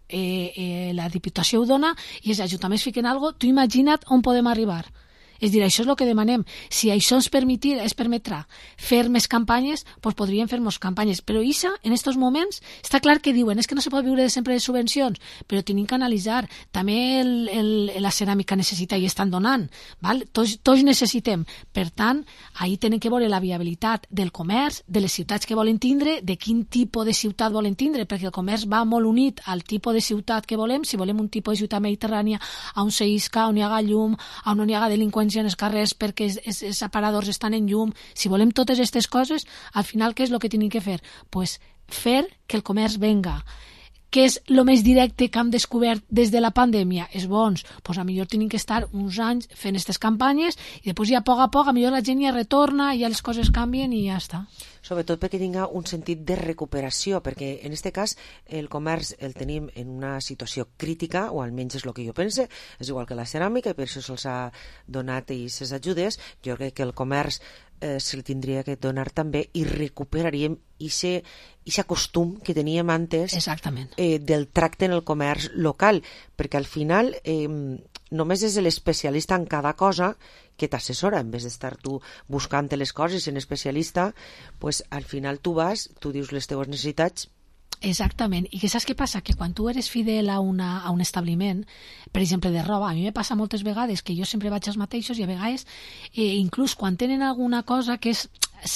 la Diputació ho dona i els ajuntaments fiquen alguna cosa, tu imagina't on podem arribar. És dir, això és el que demanem. Si això ens permetrà fer més campanyes, doncs podríem fer més campanyes. Però això, en aquests moments, està clar que diuen és que no se pot viure sempre de subvencions, però tenim que analitzar. També la ceràmica necessita i estan donant. Val? Tots necessitem. Per tant, ahir tenen que veure la viabilitat del comerç, de les ciutats que volen tindre, de quin tipus de ciutat volen tindre, perquè el comerç va molt unit al tipus de ciutat que volem. Si volem un tipus de ciutat mediterrània, on se isca, on hi haga llum, on no hi haga delinqüència en els carrers perquè els aparadors estan en llum, si volem totes aquestes coses, al final què és el que tenim que fer? Pues fer que el comerç venga. Què és el més directe que hem descobert des de la pandèmia? És bons. Pues a millor tenim que estar uns anys fent aquestes campanyes i després ja a poc, a millor la gent ja retorna, ja les coses canvien i ja està. Sobretot perquè tinga un sentit de recuperació, perquè en aquest cas el comerç el tenim en una situació crítica, o almenys és el que jo pense, és igual que la ceràmica, i per això se'ls ha donat aquestes ajudes. Jo crec que el comerç se'l tindria que donar també i recuperaríem aquest costum que teníem antes del tracte en el comerç local, perquè al final només és l'especialista en cada cosa que t'assessora, en vez d'estar tu buscant les coses en especialista, pues al final tu vas, tu dius les teves necessitats. Exactament, i que saps què passa? Que quan tu eres fidel a un establiment, per exemple de roba, a mi me passa moltes vegades que jo sempre vaig als mateixos i a vegades, inclús quan tenen alguna cosa que és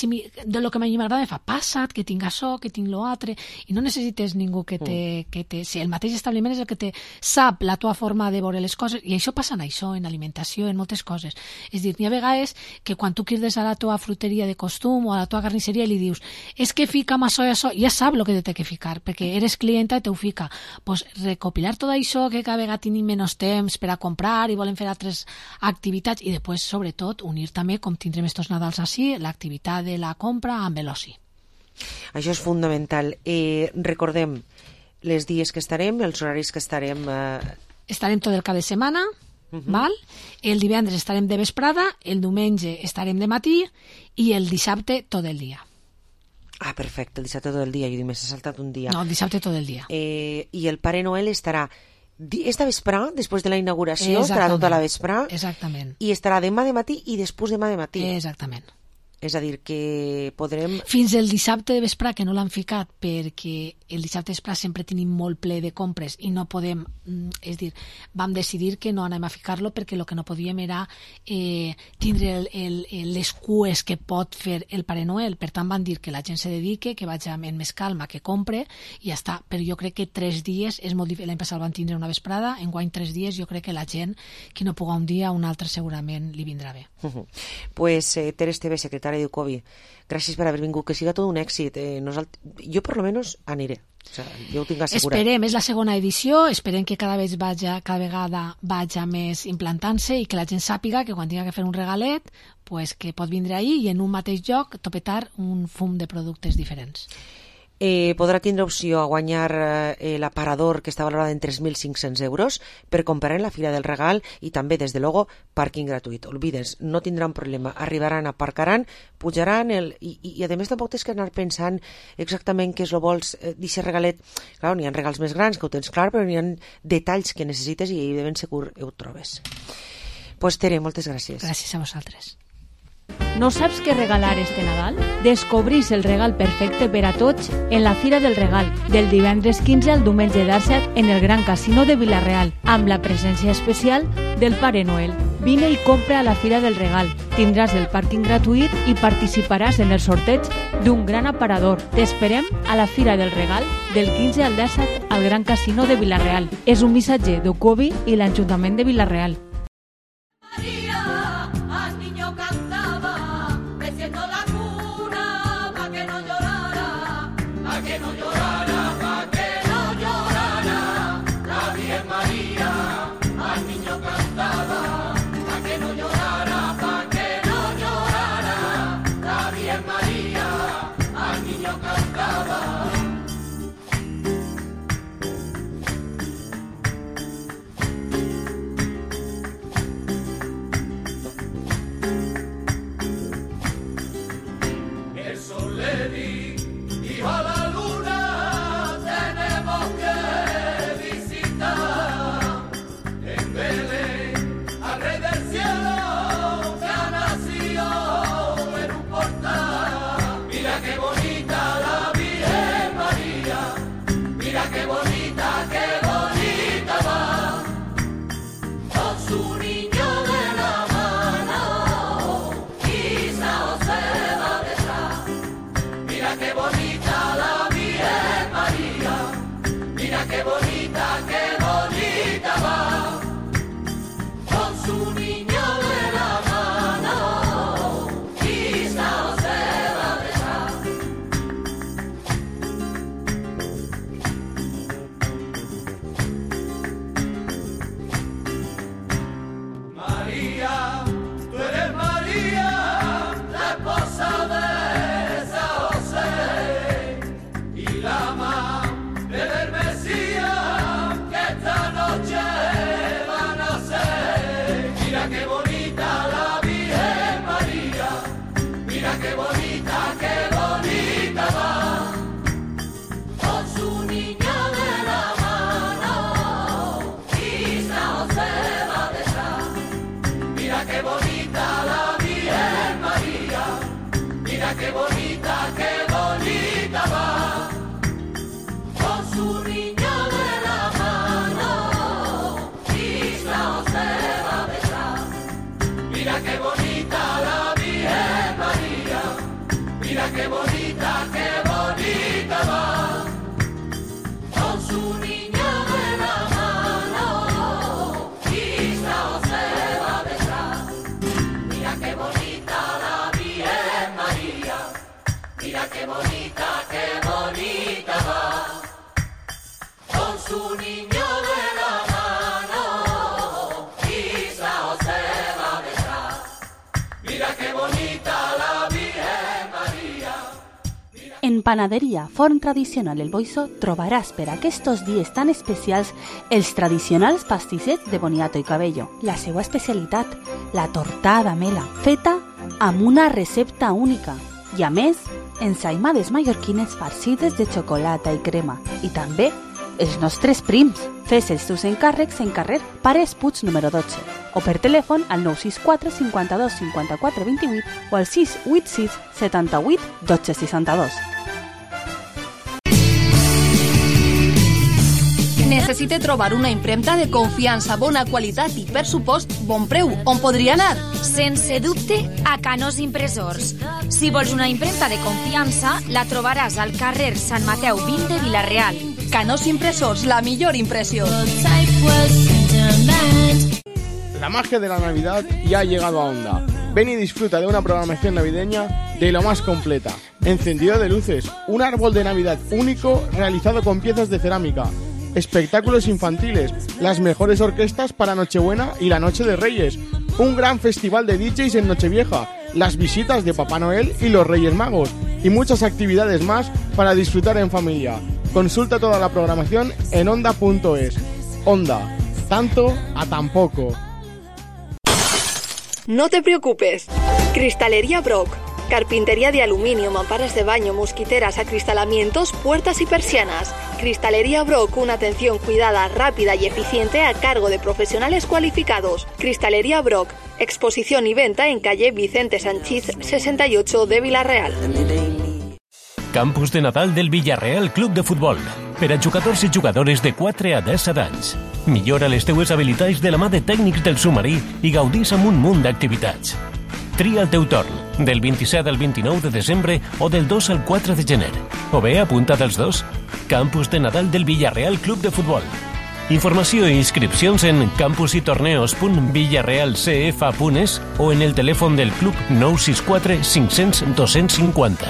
de lo que a mi m'agrada, fa passa't, que tinc això, que tinc l'altre, i no necessites ningú que te... Si el mateix establiment és el que te sap la tua forma de veure les coses, i això passa en això, en alimentació, en moltes coses. És dir, n'hi ha vegades que quan tu crides a la tua fruteria de costum o a la tua carnisseria i li dius és que fica'm això i això, ja sap el que té que ficar, perquè eres clienta i te ho fica. Pues recopilar tot això, que cada vegada tenim menys temps per a comprar i volen fer altres activitats, i després, sobretot, unir també, com tindrem estos Nadals així, l'activitat de la compra amb l'oci. Això és fundamental. Recordem les dies que estarem, els horaris que estarem... Estarem tot el cap de setmana, val? El divendres estarem de vesprada, el diumenge estarem de matí i el dissabte tot el dia. Ah, perfecte, el dissabte tot el dia. Jo dic, m'he saltat un dia. No, el dissabte tot el dia. I el Pare Noel estarà esta vesprà, després de la inauguració, estarà tota la vesprà. Exactament. I estarà demà de matí i després demà de matí. Exactament. És a dir, que podrem... Fins el dissabte de vesprà, que no l'han ficat, perquè el dissabte de vesprà sempre tenim molt ple de compres i no podem... És dir, vam decidir que no anem a ficar-lo perquè el que no podíem era tindre les cues que pot fer el Pare Noel. Per tant, van dir que la gent se dedique, que vagi amb més calma, que compre, i ja està. Però jo crec que 3 dies és molt difícil. L'any passat van tindre una vesprada, enguany 3 dies, jo crec que la gent, qui no puga un dia, un altre segurament li vindrà bé. Pues Tere Esteve, secretària d'Ucovi, gràcies per haver vingut, que siga tot un èxit. Jo per lo menos aniré, jo ho tinc assegurat. Esperem, és la segona edició, esperem que cada vegada vagi més implantant-se i que la gent sàpiga que quan tinga que fer un regalet, pues que pot vindre ahí i en un mateix lloc topetar un fum de productes diferents. Podrà tindre opció a guanyar l'aparador, que està valorat en 3.500 euros, per comprar en la Fira del Regal, i també, des de luego, pàrquing gratuït. Olvides, no tindran problema. Arribaran, aparcaran, pujaran, i a més tampoc tens que anar pensant exactament què és el vols d'aquest regalet. Clar, n'hi ha regals més grans, que ho tens clar, però n'hi ha detalls que necessites i de ben segur ho trobes. Pues Tere, moltes gràcies. Gràcies a vosaltres. No saps què regalar este Nadal? Descobrís el regal perfecte per a tots en la Fira del Regal, del divendres 15 al diumenge 17 en el Gran Casino de Vila-real, amb la presència especial del Pare Noel. Vine i compra a la Fira del Regal. Tindràs el pàrquing gratuït i participaràs en el sorteig d'un gran aparador. T'esperem a la Fira del Regal del 15 al 17 al Gran Casino de Vila-real. És un missatge d'Ocovi i l'Ajuntament de Vila-real. En Panaderia Forn Tradicional El Boiso trobaràs per aquests dies tan especials els tradicionals pastissets de boniato i cabello. La seva especialitat, la tortada mela, feta amb una recepta única. I a més, ensaïmades mallorquines farcides de xocolata i crema. I també els nostres prims. Fes els teus encàrrecs en carrer Pares Puig número 12 o per telèfon al 964 52 54 28 o al 686 78 12 62. Necessite trobar una impremta de confiança, bona qualitat i, per supost, bon preu. On podria anar? Sense dubte, a Canós Impressors. Si vols una impremta de confiança, la trobaràs al carrer Sant Mateu 20 de Vila-real. Canós Impressors, la millor impressió. La magia de la Navidad ya ha llegado a Onda. Ven y disfruta de una programación navideña de lo más completa. Encendido de luces, un árbol de Navidad único realizado con piezas de cerámica, espectáculos infantiles, las mejores orquestas para Nochebuena y la Noche de Reyes, un gran festival de DJs en Nochevieja, las visitas de Papá Noel y los Reyes Magos y muchas actividades más para disfrutar en familia. Consulta toda la programación en onda.es. Onda, tanto a tan poco. No te preocupes. Cristalería Brock. Carpintería de aluminio, mamparas de baño, mosquiteras, acristalamientos, puertas y persianas. Cristalería Brock, una atención cuidada, rápida y eficiente a cargo de profesionales cualificados. Cristalería Brock, exposición y venta en calle Vicente Sanchís 68 de Vila-real. Campus de Nadal del Villarreal Club de Futbol. Per a jugadors i jugadores de 4 a 17 anys. Millora les teues habilitats de la mà de tècnics del submarí i gaudís amb un munt d'activitats. Tria el teu torn. del 27 al 29 de desembre o del 2 al 4 de gener. O bé apunta dels dos. Campus de Nadal del Villarreal Club de Futbol. Informació i inscripcions en campusitorneos.villarrealcfa.es o en el telèfon del club 964 500 250.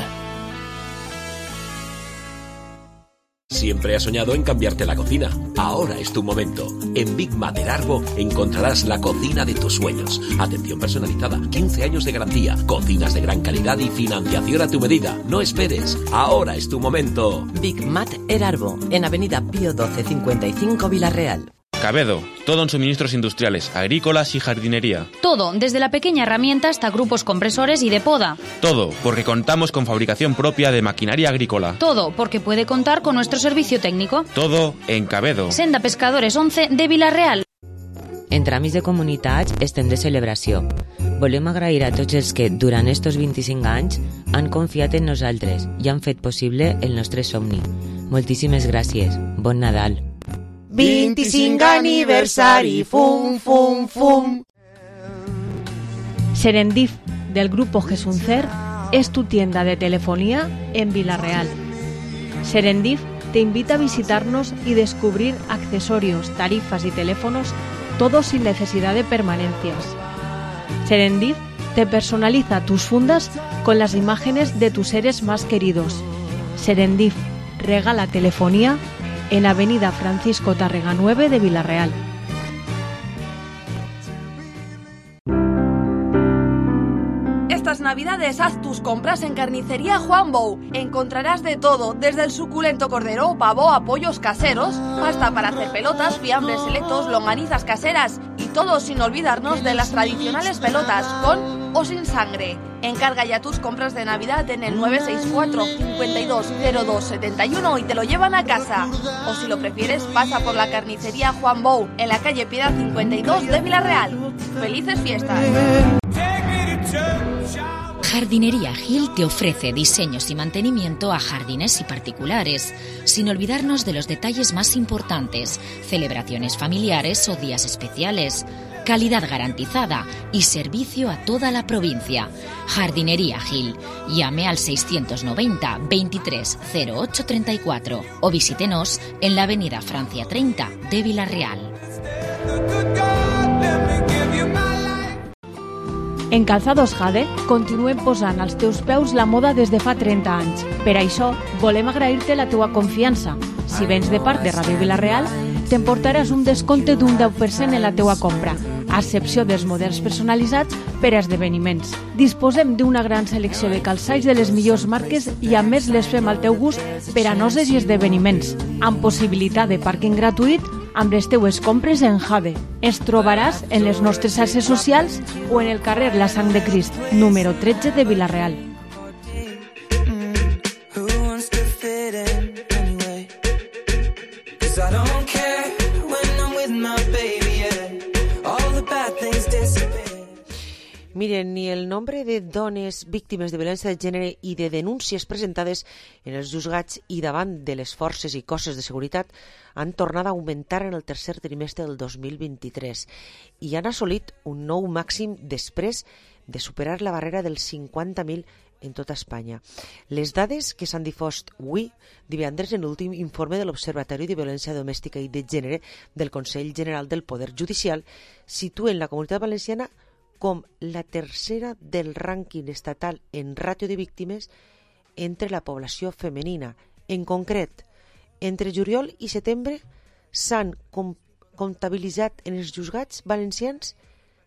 Siempre has soñado en cambiarte la cocina. Ahora es tu momento. En Big Mater Arbo encontrarás la cocina de tus sueños. Atención personalizada, 15 años de garantía, cocinas de gran calidad y financiación a tu medida. No esperes. Ahora es tu momento. Big Mater Arbo, en Avenida Pío 12 55 Villarreal. Cabedo, todo en suministros industriales, agrícolas y jardinería. Todo, desde la pequeña herramienta hasta grupos compresores y de poda. Todo, porque contamos con fabricación propia de maquinaria agrícola. Todo, porque puede contar con nuestro servicio técnico. Todo en Cabedo. Senda Pescadores 11 de Vilareal. En tràmits de comunitats estem de celebració. Volem agrair a tots els que, durant estos 25 anys, han confiat en nosaltres i han fet possible el nostre somni. Moltíssimes gràcies. Bon Nadal. 25 aniversari, fum, fum, fum. Serendip, del grupo Gesuncer, es tu tienda de telefonía en Vilareal. Serendip te invita a visitarnos y descubrir accesorios, tarifas y teléfonos, todo sin necesidad de permanencias. Serendip te personaliza tus fundas con las imágenes de tus seres más queridos. Serendip regala telefonía en Avenida Francisco Tárrega 9 de Vilareal. Estas navidades haz tus compras en Carnicería Juan Bou. Encontrarás de todo, desde el suculento cordero o pavo a pollos caseros, pasta para hacer pelotas, fiambres selectos, longanizas caseras y todo sin olvidarnos de las tradicionales pelotas, con o sin sangre. Encarga ya tus compras de Navidad en el 964 520271 y te lo llevan a casa. O si lo prefieres, pasa por la Carnicería Juan Bou, en la calle Piedad 52 de Vilareal. ¡Felices fiestas! Jardinería Gil te ofrece diseños y mantenimiento a jardines y particulares, sin olvidarnos de los detalles más importantes, celebraciones familiares o días especiales, calidad garantizada y servicio a toda la provincia. Jardinería Gil. Llame al 690 23 08 34 o visítenos en la avenida Francia 30 de Vilareal. En Calçados Jade continuem posant als teus peus la moda des de fa 30 anys. Per això, volem agrair-te la teua confiança. Si vens de part de Ràdio Vilareal, t'emportaràs un descompte d'un 10% en la teua compra, a excepció dels models personalitzats per a esdeveniments. Disposem d'una gran selecció de calçats de les millors marques i a més les fem al teu gust per a noces i esdeveniments, amb possibilitat de pàrquing gratuït amb les teues compres en Jade. Ens trobaràs en les nostres xarxes socials o en el carrer La Sang de Crist, número 13 de Vilareal. Miren, ni el nombre de dones víctimes de violència de gènere i de denúncies presentades en els juzgats i davant de les forces i cossos de seguretat han tornat a augmentar en el tercer trimestre del 2023 i han assolit un nou màxim després de superar la barrera dels 50.000 en tota Espanya. Les dades que s'han difós avui, divendres, en l'últim informe de l'Observatori de Violència Domèstica i de Gènere del Consell General del Poder Judicial situen la Comunitat Valenciana com la tercera del rànquing estatal en ràtio de víctimes entre la població femenina. En concret, entre juliol i setembre s'han comptabilitzat en els juzgats valencians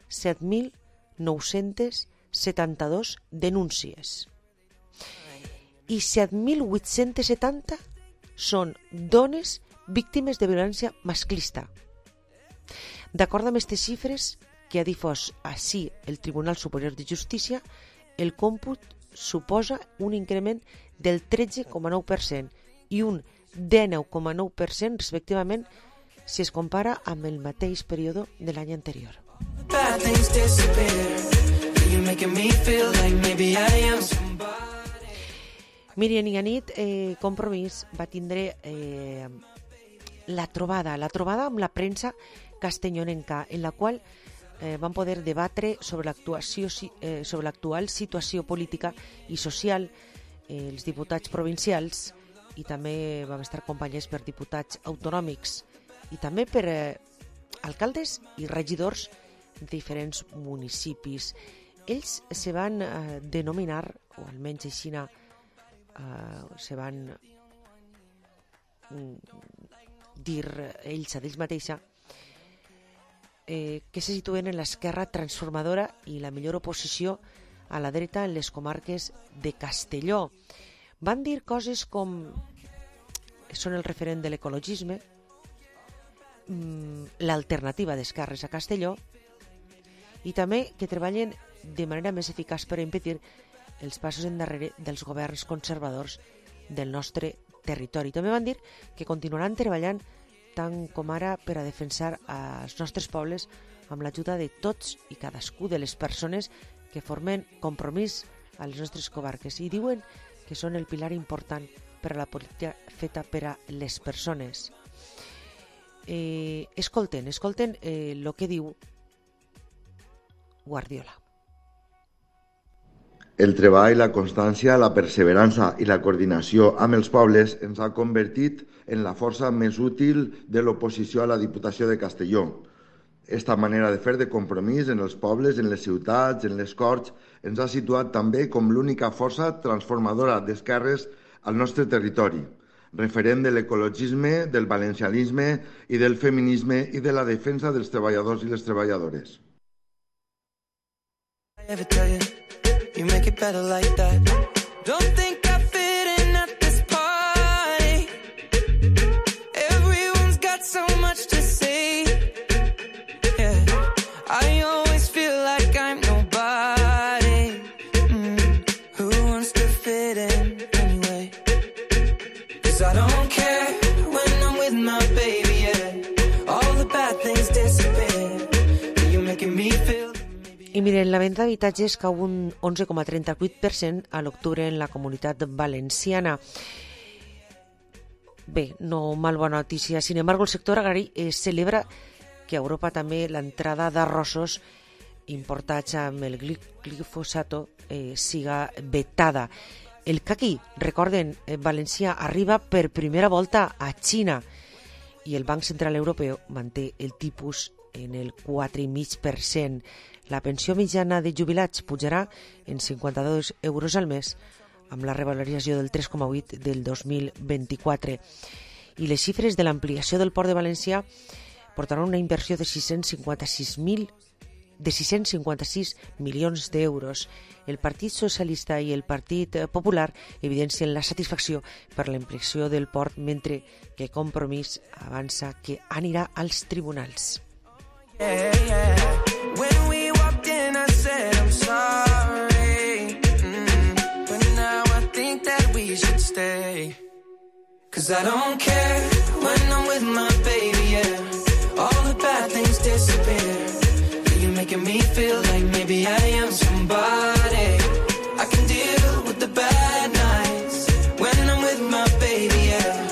7.972 denúncies i 7.870 són dones víctimes de violència masclista. D'acord amb aquestes xifres que ha difós així el Tribunal Superior de Justícia, el còmput suposa un increment del 13,9% i un 19,9% respectivament si es compara amb el mateix període de l'any anterior. Míriam i Anit, Compromís va tindre la trobada amb la premsa castellonenca, en la qual van poder debatre sobre l'actual situació política i social, els diputats provincials, i també vam estar acompanyats per diputats autonòmics i també per alcaldes i regidors de diferents municipis. Ells se van denominar, o almenys així se van dir ells a ells mateixa, que se situen en l'esquerra transformadora i la millor oposició a la dreta en les comarques de Castelló. Van dir coses com són el referent de l'ecologisme, l'alternativa d'esquerres a Castelló, i també que treballen de manera més eficaç per impedir els passos endarrere dels governs conservadors del nostre territori. També van dir que continuaran treballant tant com ara per a defensar els nostres pobles amb l'ajuda de tots i cadascú de les persones que formen Compromís a les nostres comarques, i diuen que són el pilar important per a la política feta per a les persones. Escolten el que diu Guardiola. El treball, la constància, la perseverança i la coordinació amb els pobles ens ha convertit en la força més útil de l'oposició a la Diputació de Castelló. Esta manera de fer de Compromís en els pobles, en les ciutats, en les corts, ens ha situat també com l'única força transformadora d'esquerres al nostre territori, referent de l'ecologisme, del valencianisme i del feminisme i de la defensa dels treballadors i les treballadores. You make it better like that. Don't think I fit in at this party. Everyone's got so much to say. Yeah, I always feel like I'm nobody. Who wants to fit in anyway? 'Cause I don't care when I'm with my baby, yeah. All the bad things disappear. You're making me feel. I miren, la venda d'habitatges cau un 11,38% a l'octubre en la Comunitat Valenciana. Bé, no mal bona notícia. Sin embargo, el sector agrari celebra que a Europa també l'entrada d'arrossos importats amb el glifosato siga vetada. El caqui, recorden, valencià arriba per primera volta a Xina i el Banc Central Europeu manté el tipus en el 4,5%. La pensió mitjana de jubilats pujarà en 52 euros al mes amb la revalorització del 3,8 del 2024. I les xifres de l'ampliació del Port de València portaran una inversió de 656 milions d'euros. El Partit Socialista i el Partit Popular evidencien la satisfacció per l'ampliació del port, mentre que Compromís avança que anirà als tribunals. When we walked in, I said I'm sorry, but now I think that we should stay. 'Cause I don't care when I'm with my baby, yeah. All the bad things disappear. You're making me feel like maybe I am somebody. I can deal with the bad nights when I'm with my baby, yeah.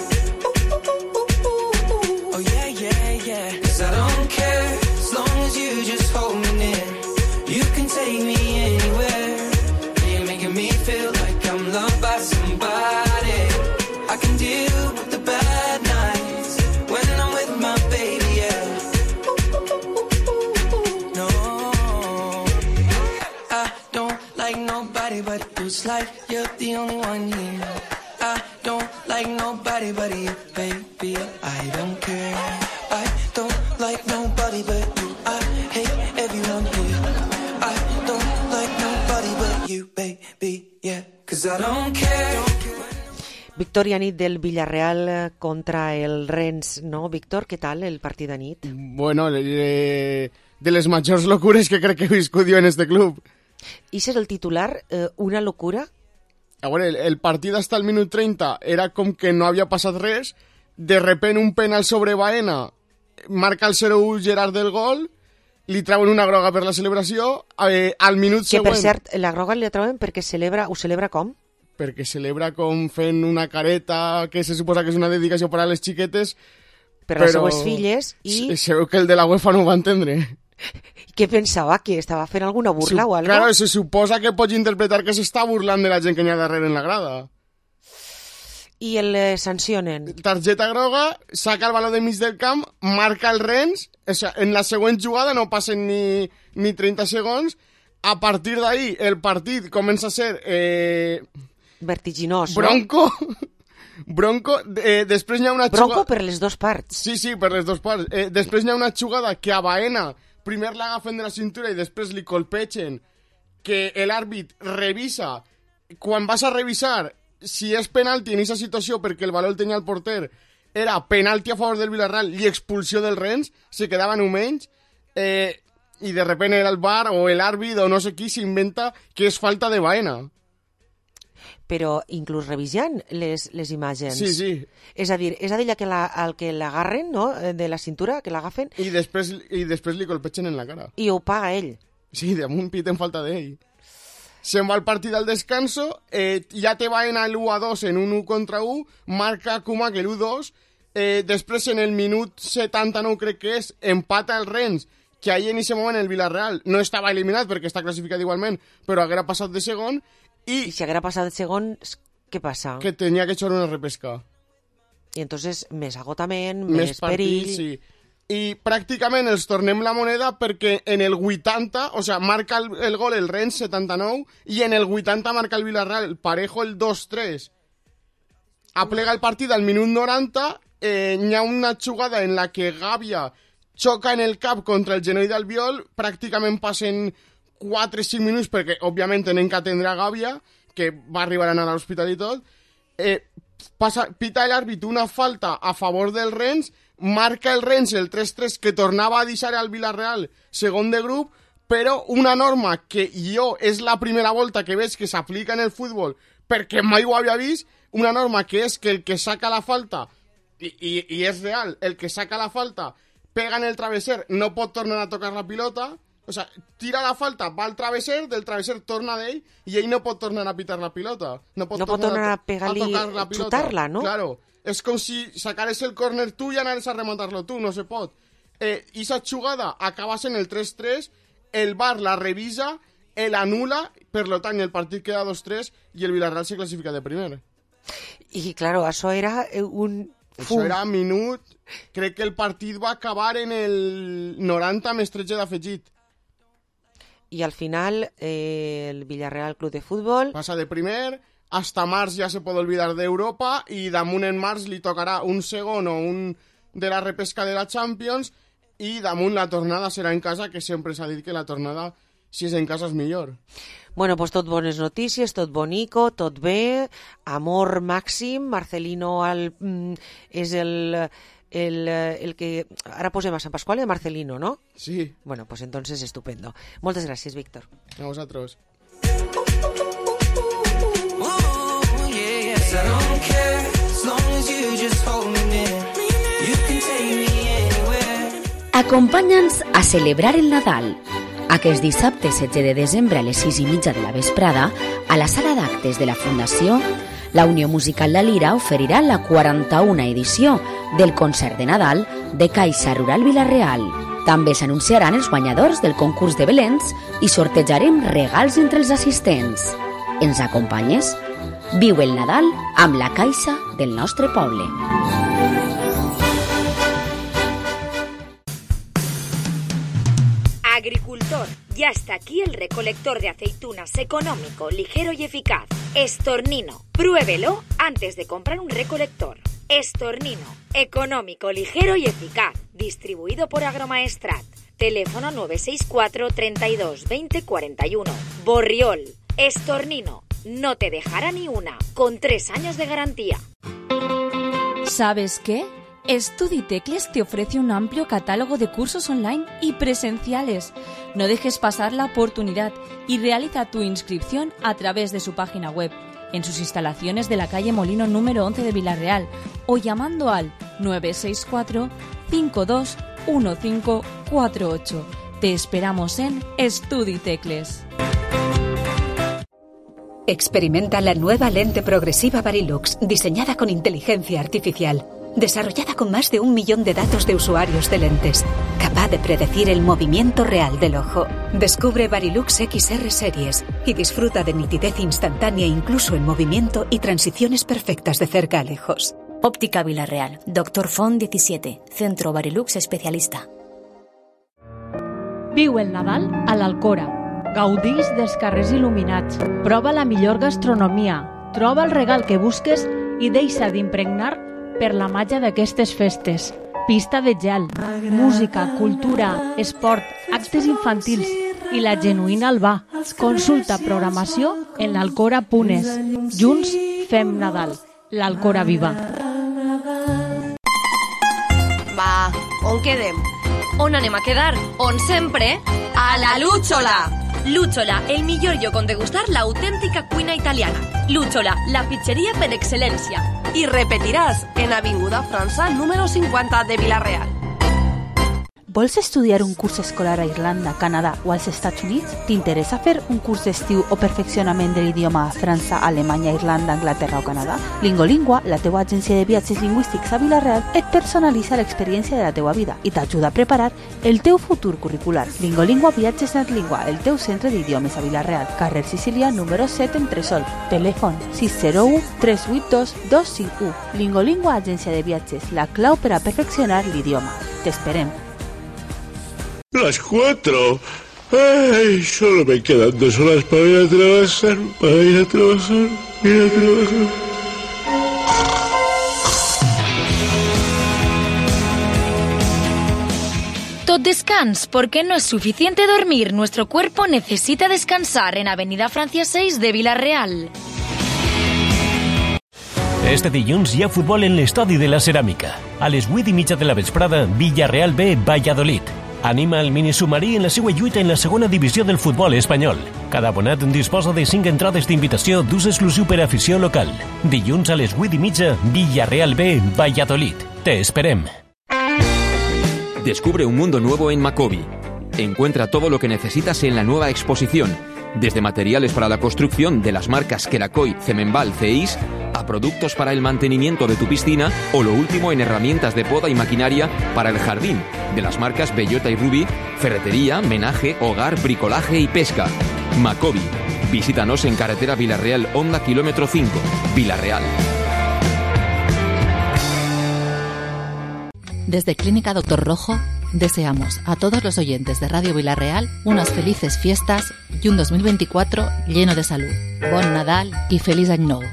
Oh yeah, yeah, yeah. 'Cause I don't care. You just hold me near. You can take me anywhere. You're making me feel like I'm loved by somebody. I can deal with the bad nights when I'm with my baby, yeah. No, I don't like nobody but you. It's like you're the only one here. I don't like nobody but you, baby. I don't care. I don't like nobody but you. I hate everyone here. I don't like nobody but you, baby, yeah. 'Cause I don't care. Victòria nit del Villarreal contra el Rennes, ¿no, Víctor? ¿Qué tal el partit de nit? Bueno, de les majors locures que crec que he viscut jo en este club. ¿Y ese es el titular? ¿Una locura? A veure, el partit hasta el minut 30 era com que no havia passat res. De repente un penal sobre Baena, marca el 0-1 Gerard del gol, li trauen una groga per la celebració, al minut següent... Que, per cert, la groga li trauen perquè ho celebra com? Perquè celebra com fent una careta que se suposa que és una dedicació per a les xiquetes, per a les seues filles, i... Se veu que el de la UEFA no ho va entendre. Què pensava? Que estava fent alguna burla o algo? Claro, se suposa que pots interpretar que s'està burlant de la gent que hi ha darrere en la grada. I el sancionen. Targeta groga, saca el baló de mig del camp, marca el Rennes, o sea, en la següent jugada no passen ni 30 segons, a partir d'ahí el partit comença a ser... vertiginós, Bronco, després n'hi ha una Bronco per les dues parts. Sí, per les dues parts. Després n'hi ha una jugada que a Baena primer l'agafen de la cintura i després li colpegen, que l'àrbit revisa. Quan vas a revisar si és penalti en aquesta situació perquè el valor el tenia el porter, era penalti a favor del Villarreal i expulsió del Rennes, se quedaven un menys, i de repente el VAR o l'àrbit o no sé qui s'inventa que és falta de Baena. Però inclús revisant les imatges. Sí. És a dir que el que l'agarren, no?, de la cintura, que l'agafen... I després li colpegen en la cara. I ho paga ell. Sí, damunt piten falta d'ell. Se'n va el partit al descanso, ja te va en el 1-2 en un 1 contra 1, marca Kumak el 1-2, després en el minut 79 crec que és, empata el Rennes, que ahir en aquest moment el Villarreal no estava eliminat perquè està classificat igualment, però haguera passat de segon, i si haguera passat de segon, què passa? Que tenia que eixir una repesca. I entonces més agotament, més perill... Sí. I pràcticament els tornem la moneda perquè en el 80, o sea, marca el gol el Rennes 79 i en el 80 marca el Villarreal parejo el 2-3. Aplega el partit al minut 90, hi ha una jugada en la que Gàbia xoca en el cap contra el genoll d'Albiol, pràcticament passen 4-5 minuts perquè òbviament tenen que atendre a Gàbia, que va arribar a anar a l'hospital i tot, pita l'àrbit una falta a favor del Rennes, marca el Rennes el 3-3 que tornava a deixar al Villarreal segon de grup, però una norma que jo és la primera volta que veig que s'aplica en el futbol perquè mai ho havia vist, una norma que és que el que saca la falta, i és real, el que saca la falta pega en el travesser, no pot tornar a tocar la pilota, o sea, tira la falta, va al travesser, del travesser torna d'ell i ell no pot tornar a pitar la pilota. No pot tornar a pegar-li, a xutar-la, no? Claro. És com si sacares el córner tu i anares a rematar-lo tu, no se pot. I esa jugada acaba sent el 3-3, el VAR la revisa, l'anula, per tant el partit queda 2-3 i el Villarreal se classifica de primer. I claro, això era un... Això era minut... Crec que el partit va acabar en el 90 més 13 d'afegit. I al final el Villarreal Club de Fútbol... Passa de primer... Hasta març ja se pot olvidar d'Europa i damunt en març li tocarà un segon o un de la repesca de la Champions i damunt la tornada serà en casa, que sempre s'ha dit que la tornada, si és en casa, és millor. Bueno, pues tot bones notícies, tot bonico, tot bé, amor màxim, Marcelino és el que... Ara posem a Sant Pasqual de Marcelino, ¿no? Sí. Bueno, pues entonces estupendo. Moltes gràcies, Víctor. A vosaltres. Acompanya'ns a celebrar el Nadal. Aquest dissabte 16 de desembre a les 6:30 de la vesprada, a la sala d'actes de la Fundació, la Unió Musical La Lira oferirà la 41a edició del concert de Nadal de Caixa Rural Vila-real. També s'anunciaran els guanyadors del concurs de Belens i sortejarem regals entre els assistents. Ens acompanyes? Viu el Nadal amb la Caixa del nostre poble. Agricultor, ya está aquí el recolector de aceitunas económico, ligero y eficaz. Estornino. Pruébelo antes de comprar un recolector. Estornino. Económico, ligero y eficaz. Distribuido por Agromaestrat. Teléfono 964 32 20 41. Borriol. Estornino. No te dejará ni una, con 3 años de garantía. ¿Sabes qué? Estuditecles te ofrece un amplio catálogo de cursos online y presenciales. No dejes pasar la oportunidad y realiza tu inscripción a través de su página web, en sus instalaciones de la calle Molino número 11 de Vila-real o llamando al 964 52 1548. Te esperamos en Estuditecles. Experimenta la nueva lente progresiva Varilux, diseñada con inteligencia artificial. desarrollada con más de 1 millón de datos de usuarios de lentes, capaz de predecir el movimiento real del ojo. Descubre Varilux XR Series y disfruta de nitidez instantánea incluso en movimiento y transiciones perfectas de cerca a lejos. Óptica Vilarreal, Dr. Font 17, Centro Varilux Especialista. Viu el Nadal a l'Alcora. Gaudís dels carrers il·luminats. Prova la millor gastronomia. Troba el regal que busques i deixa d'impregnar per la màgia d'aquestes festes. Pista de gel, música, cultura, esport, actes infantils i la genuïna Albà. Consulta programació en l'Alcora.es. Junts fem Nadal. L'Alcora viva. Va, on quedem? On anem a quedar? On sempre? A la Lúchola! Lúchola, el millor lloc on degustar l'autèntica cuina italiana. Lúchola, la pizzeria per excel·lència. I repetiràs en Avinguda França número 50 de Vila-real. Vols estudiar un curs escolar a Irlanda, Canadà o als Estats Units? T'interessa fer un curs d'estiu o perfeccionament de l'idioma a França, Alemanya, Irlanda, Anglaterra o Canadà? Lingolingua, la teua agència de viatges lingüístics a Vila-real, et personalitza l'experiència de la teua vida i t'ajuda a preparar el teu futur curricular. Lingolingua Viatges Netlingua, el teu centre d'idiomes a Vila-real, carrer Sicília, número 7 en Tresol. Telèfon 601 382 251. Lingolingua, agència de viatges, la clau per a perfeccionar l'idioma. T'esperem. Las 4. Ay, solo me quedan 2 horas para ir a trabajar. Tot descans, porque no es suficiente dormir. Nuestro cuerpo necesita descansar en Avenida Francia 6 de Vila-real. Este dilluns hi ha futbol en l'Estadi de la Ceràmica. A les 8:30 de la vesprada, Villarreal B, Valladolid. Anima el minisubmarí en la seva lluita en la segona divisió del futbol espanyol. Cada abonat disposa de 5 entrades d'invitació d'ús exclusiu per a afició local. Dilluns a les 8:30, Villarreal B, Valladolid. Te esperem. Descubre un mundo nuevo en Macobi. Encuentra todo lo que necesitas en la nueva exposición, desde materiales para la construcción de las marcas Kerakoy, Cemenbal, CEIS, a productos para el mantenimiento de tu piscina o lo último en herramientas de poda y maquinaria para el jardín, de las marcas Bellota y Ruby, ferretería, menaje, hogar, bricolaje y pesca. Macobi. Visítanos en carretera Vila-real, Honda, kilómetro 5, Vila-real. Desde Clínica Doctor Rojo, deseamos a todos los oyentes de Radio Vila-real unas felices fiestas y un 2024 lleno de salud. Bon Nadal i feliç any nou.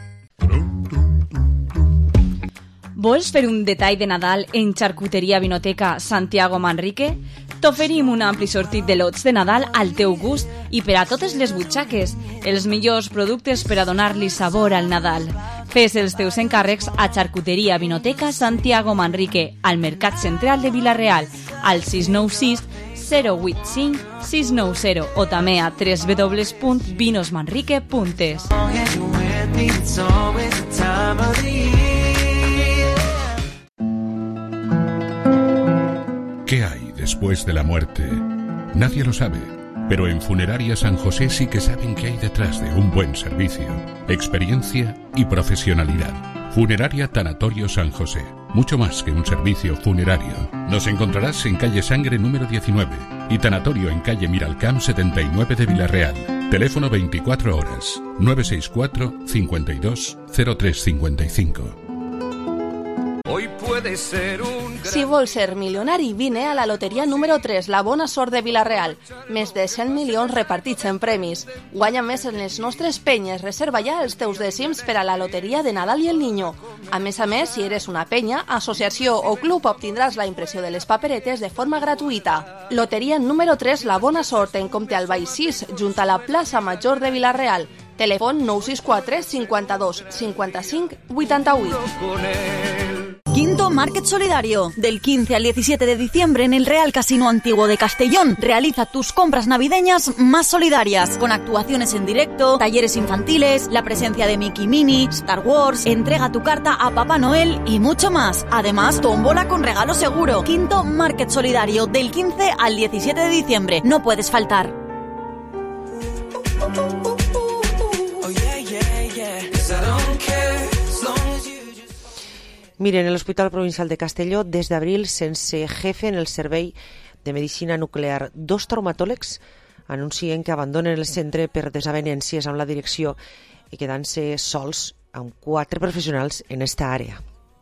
Vols fer un detall de Nadal en Charcuteria Vinoteca Santiago Manrique? T'oferim un ampli sortit de lots de Nadal al teu gust i per a totes les butxaques, els millors productes per a donar-li sabor al Nadal. Fes els teus encàrrecs a Charcuteria Vinoteca Santiago Manrique, al Mercat Central de Vila-real, al 696 085 690 o també a www.vinosmanrique.es. ¿Qué hay después de la muerte? Nadie lo sabe, pero en Funeraria San José sí que saben qué hay detrás de un buen servicio, experiencia y profesionalidad. Funeraria Tanatorio San José, mucho más que un servicio funerario. Nos encontrarás en calle Sangre número 19 y Tanatorio en calle Miralcamp 79 de Vila-real. Teléfono 24 horas, 964 52 0355. Hoy puede ser un... Si vols ser milionari, vine a la loteria número 3, la bona sort de Vila-real. Més de 100 milions repartits en premis. Guanya més en les nostres penyes. Reserva ja els teus dècims per a la loteria de Nadal i el Niño. A més, si eres una penya, associació o club, obtindràs la impressió de les paperetes de forma gratuïta. Loteria número 3, la bona sort, en compte al Baix 6, junt a la plaça Major de Vila-real. Telèfon 964 52 55 88. Quinto Market Solidario. Del 15 al 17 de diciembre en el Real Casino Antiguo de Castellón. Realiza tus compras navideñas más solidarias, con actuaciones en directo, talleres infantiles, la presencia de Mickey Minnie, Star Wars, entrega tu carta a Papá Noel y mucho más. Además, tómbola con regalo seguro. Quinto Market Solidario, del 15 al 17 de diciembre. No puedes faltar. Miren, l'Hospital Provincial de Castelló, des d'abril, sense jefe en el servei de medicina nuclear. 2 traumatòlegs anuncien que abandonen el centre per desavenències amb la direcció i quedant-se sols amb 4 professionals en esta àrea.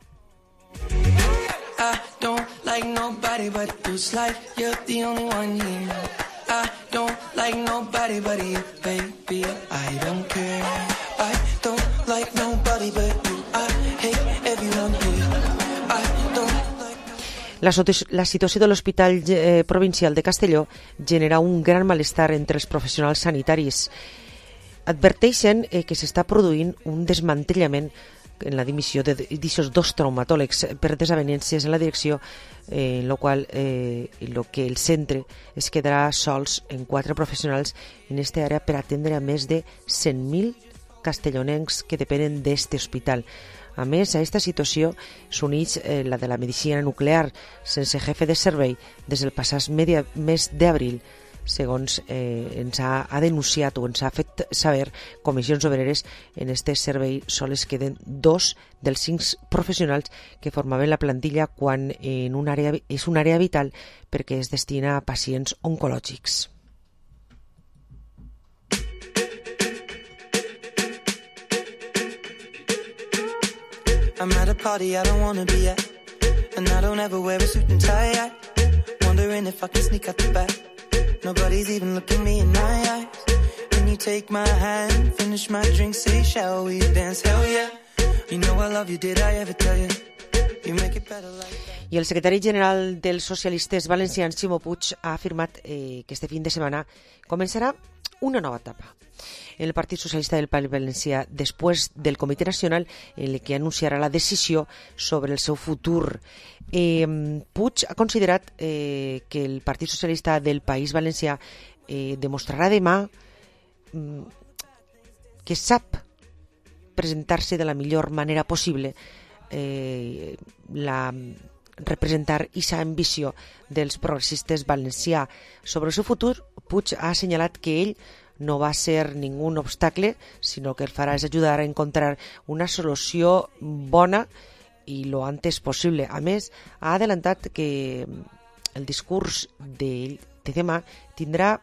I don't like nobody but you, like you're the only one here. I don't like nobody but you, baby. I don't care. I don't like nobody but you. I hate everyone here. I don't like... La situació de l'Hospital Provincial de Castelló genera un gran malestar entre els professionals sanitaris. Adverteixen que s'està produint un desmantellament en la dimissió d'aquests 2 traumatòlegs per desavenències en la direcció, en la qual lo que el centre es quedarà sols en 4 professionals en aquesta àrea per atendre a més de 100.000 castellonencs que depenen d'aquest hospital. A més, a aquesta situació s'uneix la de la medicina nuclear, sense jefe de servei des del passat mes d'abril, segons ens ha denunciat o ens ha fet saber Comissions Obreres. En este servei sols queden 2 dels 5 professionals que formaven la plantilla quan és una àrea vital perquè es destina a pacients oncològics. I'm at a party I don't wanna be at, and I don't ever wear a suit and tie. Wondering if I can sneak out the back. Nobody's even looking me in my eyes. Can you take my hand, finish my drink, say shall we dance? Hell yeah. You know I love you, did I ever tell you? You make it better like that. I el secretari general dels socialistes valencians, Ximo Puig, ha afirmat que este fin de setmana començarà una nova etapa en el Partit Socialista del País Valencià després del Comitè Nacional en el que anunciarà la decisió sobre el seu futur. Puig ha considerat que el Partit Socialista del País Valencià demostrarà demà que sap presentar-se de la millor manera possible, representar aquesta ambició dels progressistes valencià. Sobre el seu futur, Puig ha assenyalat que ell no va ser ningú obstacle, sinó que el farà és ajudar a encontrar una solució bona i lo antes possible. A més, ha adelantat que el discurs de demà tindrà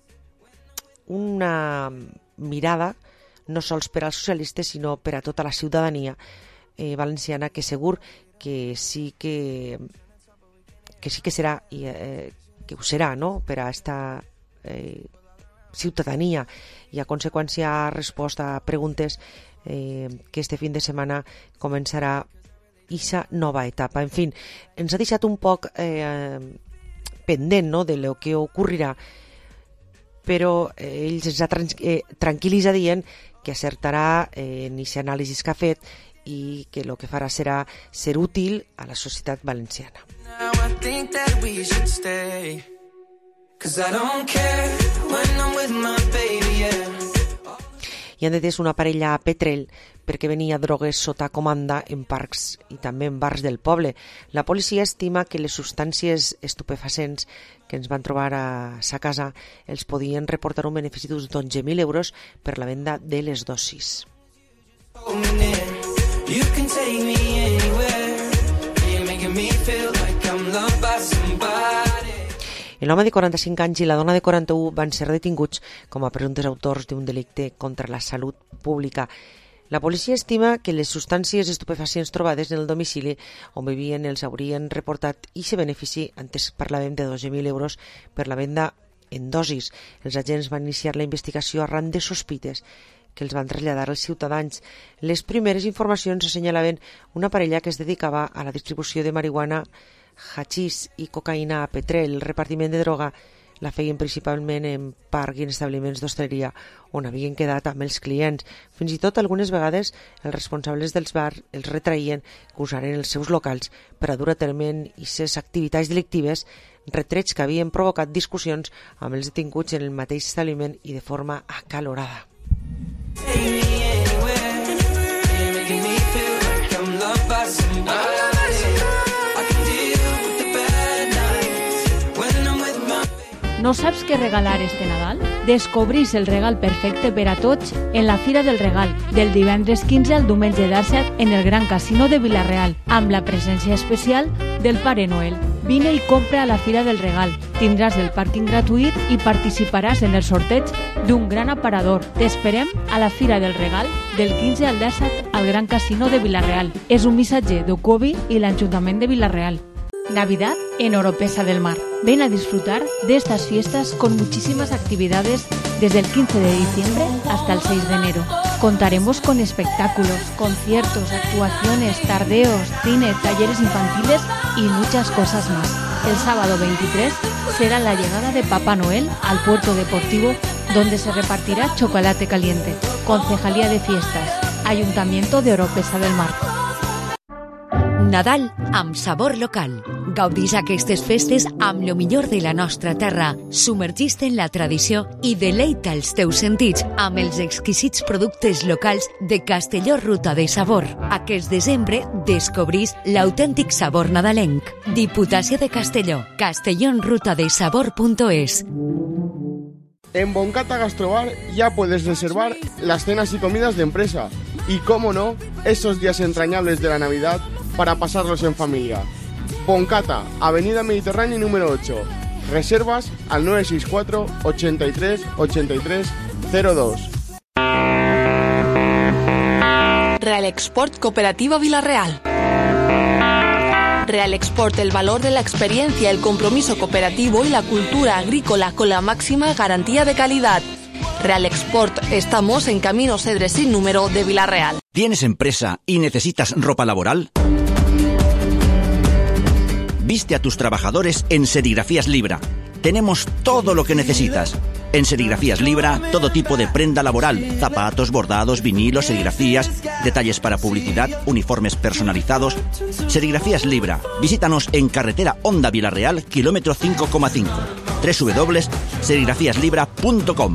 una mirada no sols per als socialistes, sinó per a tota la ciutadania valenciana, que segur que sí que serà, que ho serà, no?, per a esta ciutadania, i a conseqüència ha respost a preguntes que este fin de setmana començarà aquesta nova etapa. En fi, ens ha deixat un poc pendent, no?, de lo que ocorrirà, però ell ens ha tranquil·litzat dient que acertarà en aquesta anàlisi que ha fet i que el que farà serà ser útil a la societat valenciana. Now I think that we should stay, 'cause I don't care when I'm with my baby, yeah. I han detès una parella a Petrel perquè venia drogues sota comanda en parcs i també en bars del poble. La policia estima que les substàncies estupefacients que ens van trobar a sa casa els podien reportar un benefici d'uns 11.000 euros per la venda de les dosis. You can take me anywhere. You're making me feel like I'm loved by somebody. L'home de 45 anys i la dona de 41 van ser detinguts com a presumptes autors d'un delicte contra la salut pública. La policia estima que les substàncies estupefacients trobades en el domicili on vivien els haurien reportat aquest benefici. Antes parlàvem de 12.000 euros per la venda en dosis. Els agents van iniciar la investigació arran de sospites que els van traslladar als ciutadans. Les primeres informacions assenyalaven una parella que es dedicava a la distribució de marihuana, hachís i cocaïna a Petrel. El repartiment de droga la feien principalment en parcs i en establiments d'hostaleria on havien quedat amb els clients. Fins i tot algunes vegades els responsables dels bars els retraïen que usaren els seus locals per a dur a terme aquestes activitats delictives, retrets que havien provocat discussions amb els detinguts en el mateix establiment i de forma acalorada. No saps què regalar este Nadal? Descobrís el regal perfecte per a tots en la Fira del Regal, del divendres 15 al diumenge 17 en el Gran Casino de Vila-real, amb la presència especial del Pare Noel. Vine i compra a la Fira del Regal. Tindràs el pàrquing gratuït i participaràs en el sorteig d'un gran aparador. T'esperem a la Fira del Regal del 15 al 17 al Gran Casino de Vila-real. És un missatge d'Ucovi i l'Ajuntament de Vila-real. Navidad en Oropesa del Mar. Ven a disfrutar de estas fiestas con muchísimas actividades desde el 15 de diciembre hasta el 6 de enero. Contaremos con espectáculos, conciertos, actuaciones, tardeos, cine, talleres infantiles y muchas cosas más. El sábado 23 será la llegada de Papá Noel al puerto deportivo, donde se repartirá chocolate caliente. Concejalía de Fiestas, Ayuntamiento de Oropesa del Mar. Nadal amb sabor local. Gaudís aquestes festes amb lo millor de la nostra terra. Submergís-te en la tradició i deleita els teus sentits amb els exquisits productes locals de Castelló Ruta de Sabor. Aquest desembre descobrís l'autèntic sabor nadalenc. Diputació de Castelló. castellonrutadesabor.es. En Boncata Gastrobar ya puedes reservar las cenas y comidas de empresa. Y cómo no, esos días entrañables de la Navidad para pasarlos en familia. Boncata, Avenida Mediterránea número 8. Reservas al 964 83 83 02. Real Export Cooperativa Vila-real. Real Export, el valor de la experiencia, el compromiso cooperativo y la cultura agrícola con la máxima garantía de calidad. Real Export, estamos en Camino Cedre sin número de Vila-real. ¿Tienes empresa y necesitas ropa laboral? Viste a tus trabajadores en Serigrafías Libra. Tenemos todo lo que necesitas. En Serigrafías Libra, todo tipo de prenda laboral, zapatos, bordados, vinilos, serigrafías, detalles para publicidad, uniformes personalizados. Serigrafías Libra. Visítanos en carretera Honda Vila-real, kilómetro 5,5. www.serigrafíaslibra.com.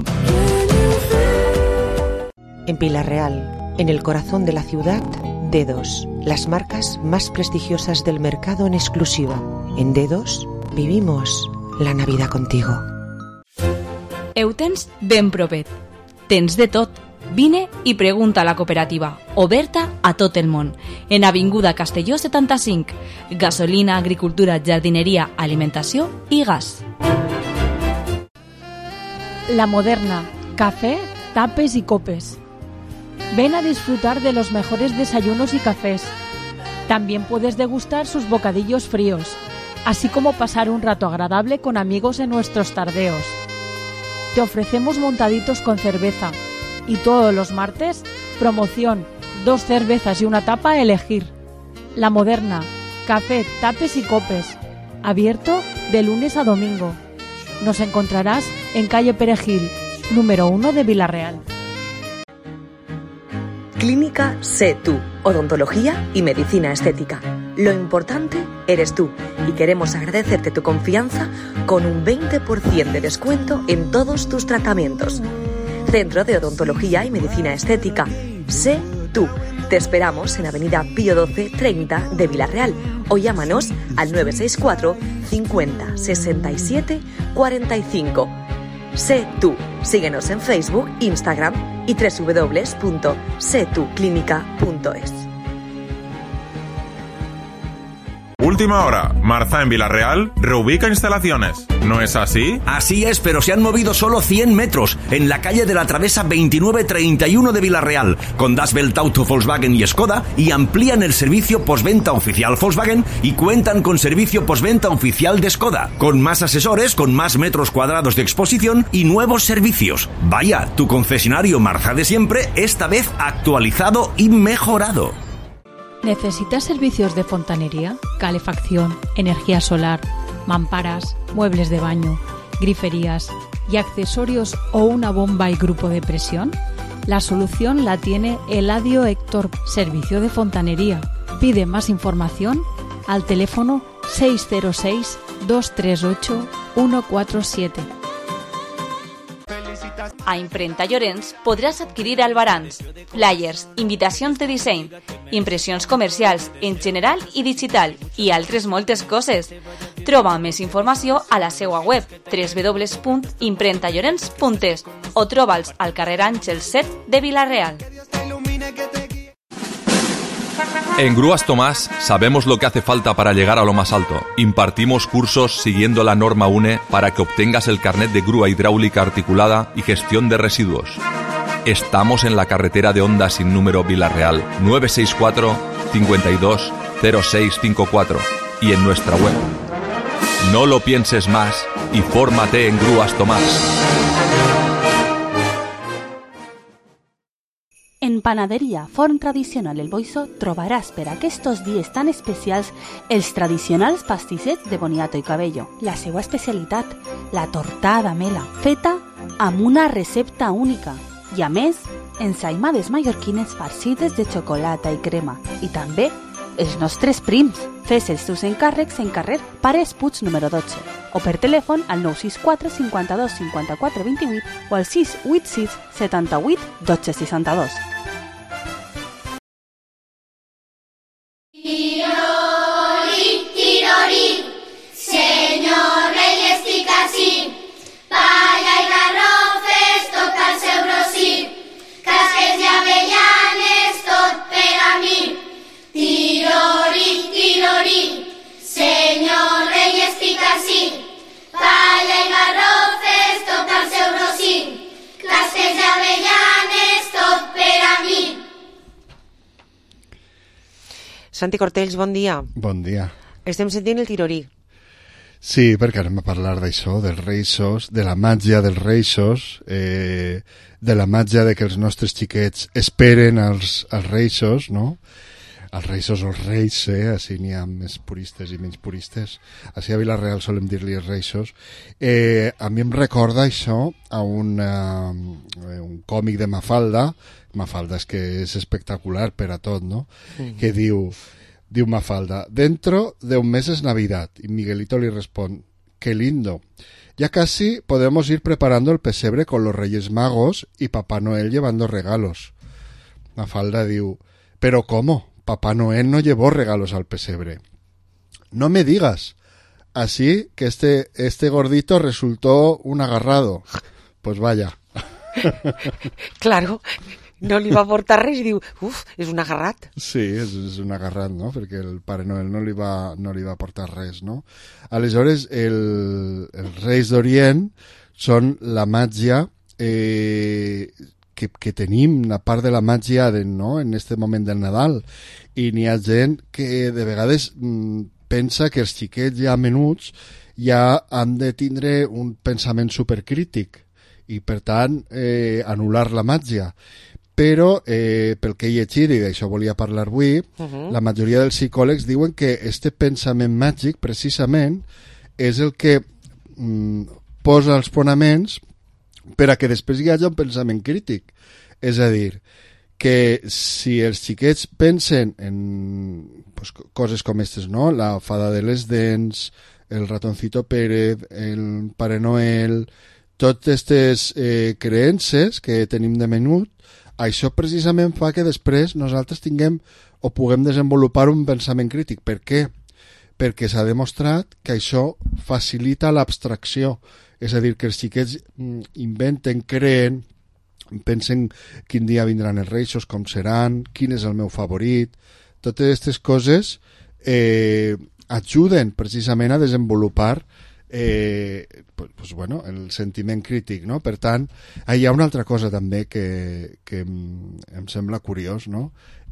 En Vila-real, en el corazón de la ciudad, Dedos, las marcas más prestigiosas del mercado en exclusiva. En Dedos vivimos la Navidad contigo. Eutens ben propet. Tens de tot. Vine i pregunta a la cooperativa, oberta a tot el món. En Avinguda Castelló 75. Gasolina, agricultura, jardineria, alimentació i gas. La Moderna. Café, tapes y copes. Ven a disfrutar de los mejores desayunos y cafés. También puedes degustar sus bocadillos fríos, así como pasar un rato agradable con amigos en nuestros tardeos. Te ofrecemos montaditos con cerveza y todos los martes, promoción, 2 cervezas y una tapa a elegir. La Moderna, café, tapes y copes, abierto de lunes a domingo. Nos encontrarás en calle Perejil, número 1 de Vila-real. Clínica Sé Tú, odontología y medicina estética. Lo importante eres tú y queremos agradecerte tu confianza con un 20% de descuento en todos tus tratamientos. Centro de Odontología y Medicina Estética. Sé Tú. Te esperamos en Avenida Pío 12 30 de Vila-real o llámanos al 964 50 67 45. Sé Tú. Síguenos en Facebook, Instagram y www.setuclinica.es. Última hora. Marza en Vila-real reubica instalaciones. ¿No es así? Así es, pero se han movido solo 100 metros en la calle de la Travesa 2931 de Vila-real, con Das Welt Auto Volkswagen y Skoda, y amplían el servicio postventa oficial Volkswagen y cuentan con servicio postventa oficial de Skoda, con más asesores, con más metros cuadrados de exposición y nuevos servicios. Vaya, tu concesionario Marza de siempre, esta vez actualizado y mejorado. ¿Necesitas servicios de fontanería, calefacción, energía solar, mamparas, muebles de baño, griferías y accesorios o una bomba y grupo de presión? La solución la tiene Eladio Héctor, Servicio de Fontanería. Pide más información al teléfono 606 238 147. A Imprenta Llorenç podràs adquirir albarans, flyers, invitacions de disseny, impressions comercials en general i digital i altres moltes coses. Troba més informació a la seva web www.imprentallorenç.es o troba'ls al carrer Àngel 7 de Vila-real. En Grúas Tomás sabemos lo que hace falta para llegar a lo más alto. Impartimos cursos siguiendo la norma UNE para que obtengas el carnet de grúa hidráulica articulada y gestión de residuos. Estamos en la carretera de Honda sin número Vila-real 964 52 0654 y en nuestra web. No lo pienses más y fórmate en Grúas Tomás. En Panaderia Forn Tradicional El Boiso trobaràs per aquests dies tan especials els tradicionals pastissets de boniato i cabello. La seva especialitat, la tortada mela, feta amb una recepta única. I a més, ensaïmades mallorquines farcides de xocolata i crema. I també els nostres prims. Fes els teus encàrrecs en carrer Pares Puig número 12 o per telèfon al 964 52 54 28 o al 686 78 12 62. Tirori, tirori, senyor rei estic ací, palla i garrofes tot al seu rossí, casques i avellanes tot per a mi. Tirori, tirori, senyor rei estic ací, palla i garrofes tot al seu rossí, casques i avellanes tot per a mi. Santi Cortells, bon dia. Bon dia. Estem sentint el tirorí. Sí, perquè anem a parlar d'això, dels reixos, de la màgia dels reixos, de la màgia de que els nostres xiquets esperen els reixos, no? Els reixos o els reis, així n'hi ha més puristes i menys puristes. Així a Vila-real solem dir-li els reixos. A mi em recorda això a un còmic de Mafalda. Mafalda és que és espectacular per a tot, ¿no? Que diu Mafalda, dentro de un mes es Navidad. Y Miguelito le responde, qué lindo. Ya casi podemos ir preparando el pesebre con los Reyes Magos y Papá Noel llevando regalos. Mafalda diu, pero ¿cómo? Papá Noel no llevó regalos al pesebre. No me digas. Así que este gordito resultó un agarrado. Pues vaya. Claro, no li va portar res i diu, és un agarrat. Sí, és un agarrat, no? Perquè el Pare Noel no li va portar res, no? Aleshores, els Reis d'Orient són la màgia que tenim, una part de la màgia no? En este moment del Nadal. I n'hi ha gent que de vegades pensa que els xiquets ja menuts ja han de tindre un pensament supercrític i per tant anul·lar la màgia. Però pel que he llegit, i d'això volia parlar avui, la majoria dels psicòlegs diuen que este pensament màgic precisament és el que posa els fonaments per a que després hi hagi un pensament crític. És a dir, que si els xiquets pensen en coses com aquestes, no? La fada de les dents, el ratoncito Pérez, el Pare Noel, totes aquestes creences que tenim de menut, això precisament fa que després nosaltres tinguem o puguem desenvolupar un pensament crític. Per què? Perquè s'ha demostrat que això facilita l'abstracció. És a dir, que els xiquets inventen, creen, pensen quin dia vindran els reixos, com seran, quin és el meu favorit. Totes aquestes coses ajuden precisament a desenvolupar el sentiment crític, no? Per tant, hi ha una altra cosa també que em sembla curiós, no?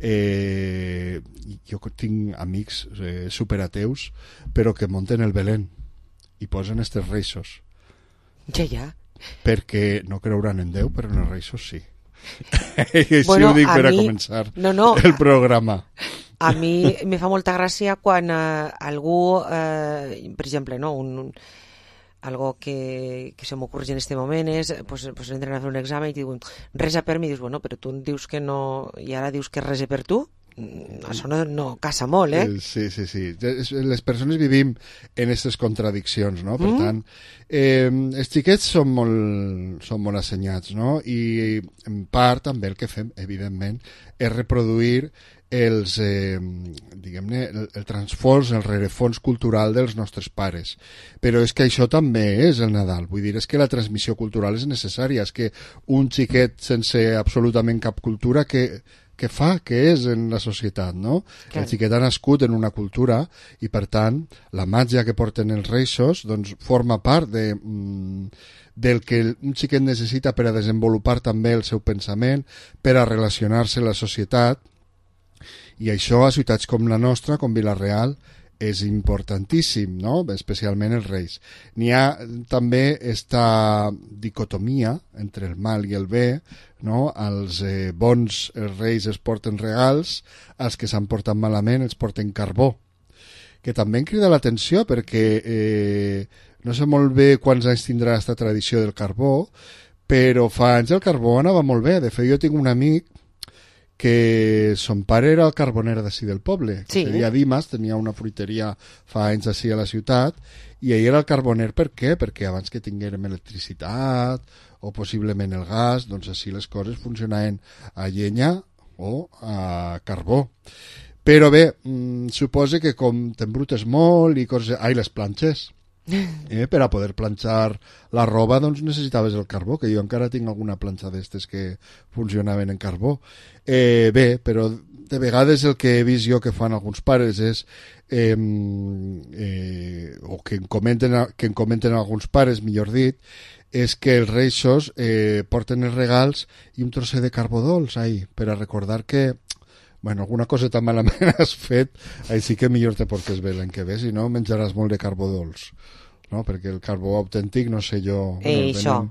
Jo tinc amics superateus però que munten el Belén i posen estes reixos perquè no creuran en Déu, però en els reixos sí. Això ho dic per a començar el programa. A mi me fa molta gràcia quan algú, per exemple, no, algo que se m'ocorre en este moment és, pues entren a fer un examen i diuen, resa per mi, i dius, bueno, però tu dius que no, i ara dius que rese per tu? això no casa molt, Sí. Les persones vivim en aquestes contradiccions, no? Per tant, els xiquets són molt assenyats, no? I en part també el que fem, evidentment, és reproduir el transfons, el rerefons cultural dels nostres pares. Però és que això també és el Nadal. Vull dir, és que la transmissió cultural és necessària. És que un xiquet sense absolutament cap cultura que és en la societat, no? Clar. El xiquet ha nascut en una cultura i, per tant, la màgia que porten els Reixos doncs, forma part del que un xiquet necessita per a desenvolupar també el seu pensament, per a relacionar-se amb la societat, i això a ciutats com la nostra, com Vila-real, és importantíssim, no? Especialment els Reis. N'hi ha també esta dicotomia entre el mal i el bé, no? Els bons els Reis es porten regals, els que s'han portat malament els porten carbó, que també em crida l'atenció perquè no sé molt bé quants anys tindrà aquesta tradició del carbó, però fa anys el carbó anava molt bé. De fet, jo tinc un amic que son pare era el carboner d'ací del poble, que seria Dimas, tenia una fruiteria fa anys així a la ciutat, i ell era el carboner. Per què? Perquè abans que tinguérem electricitat o possiblement el gas, doncs així les coses funcionaven a llenya o a carbó. Però bé, suposa que com t'embrutes molt i coses... les planxes. Per a poder planxar la roba doncs necessitaves el carbó, que jo encara tinc alguna planxa d'estes que funcionaven en carbó. Bé, però de vegades el que he vist jo que fan alguns pares és o que em comenten alguns pares, millor dit, és que els Reixos porten els regals i un trosset de carbó dolç ahí, per a recordar que alguna cosa tan malament has fet, així que millor te portes bé l'any que ve, si no menjaràs molt de carbó dolç, no? Perquè el carbó autèntic, no sé jo... això.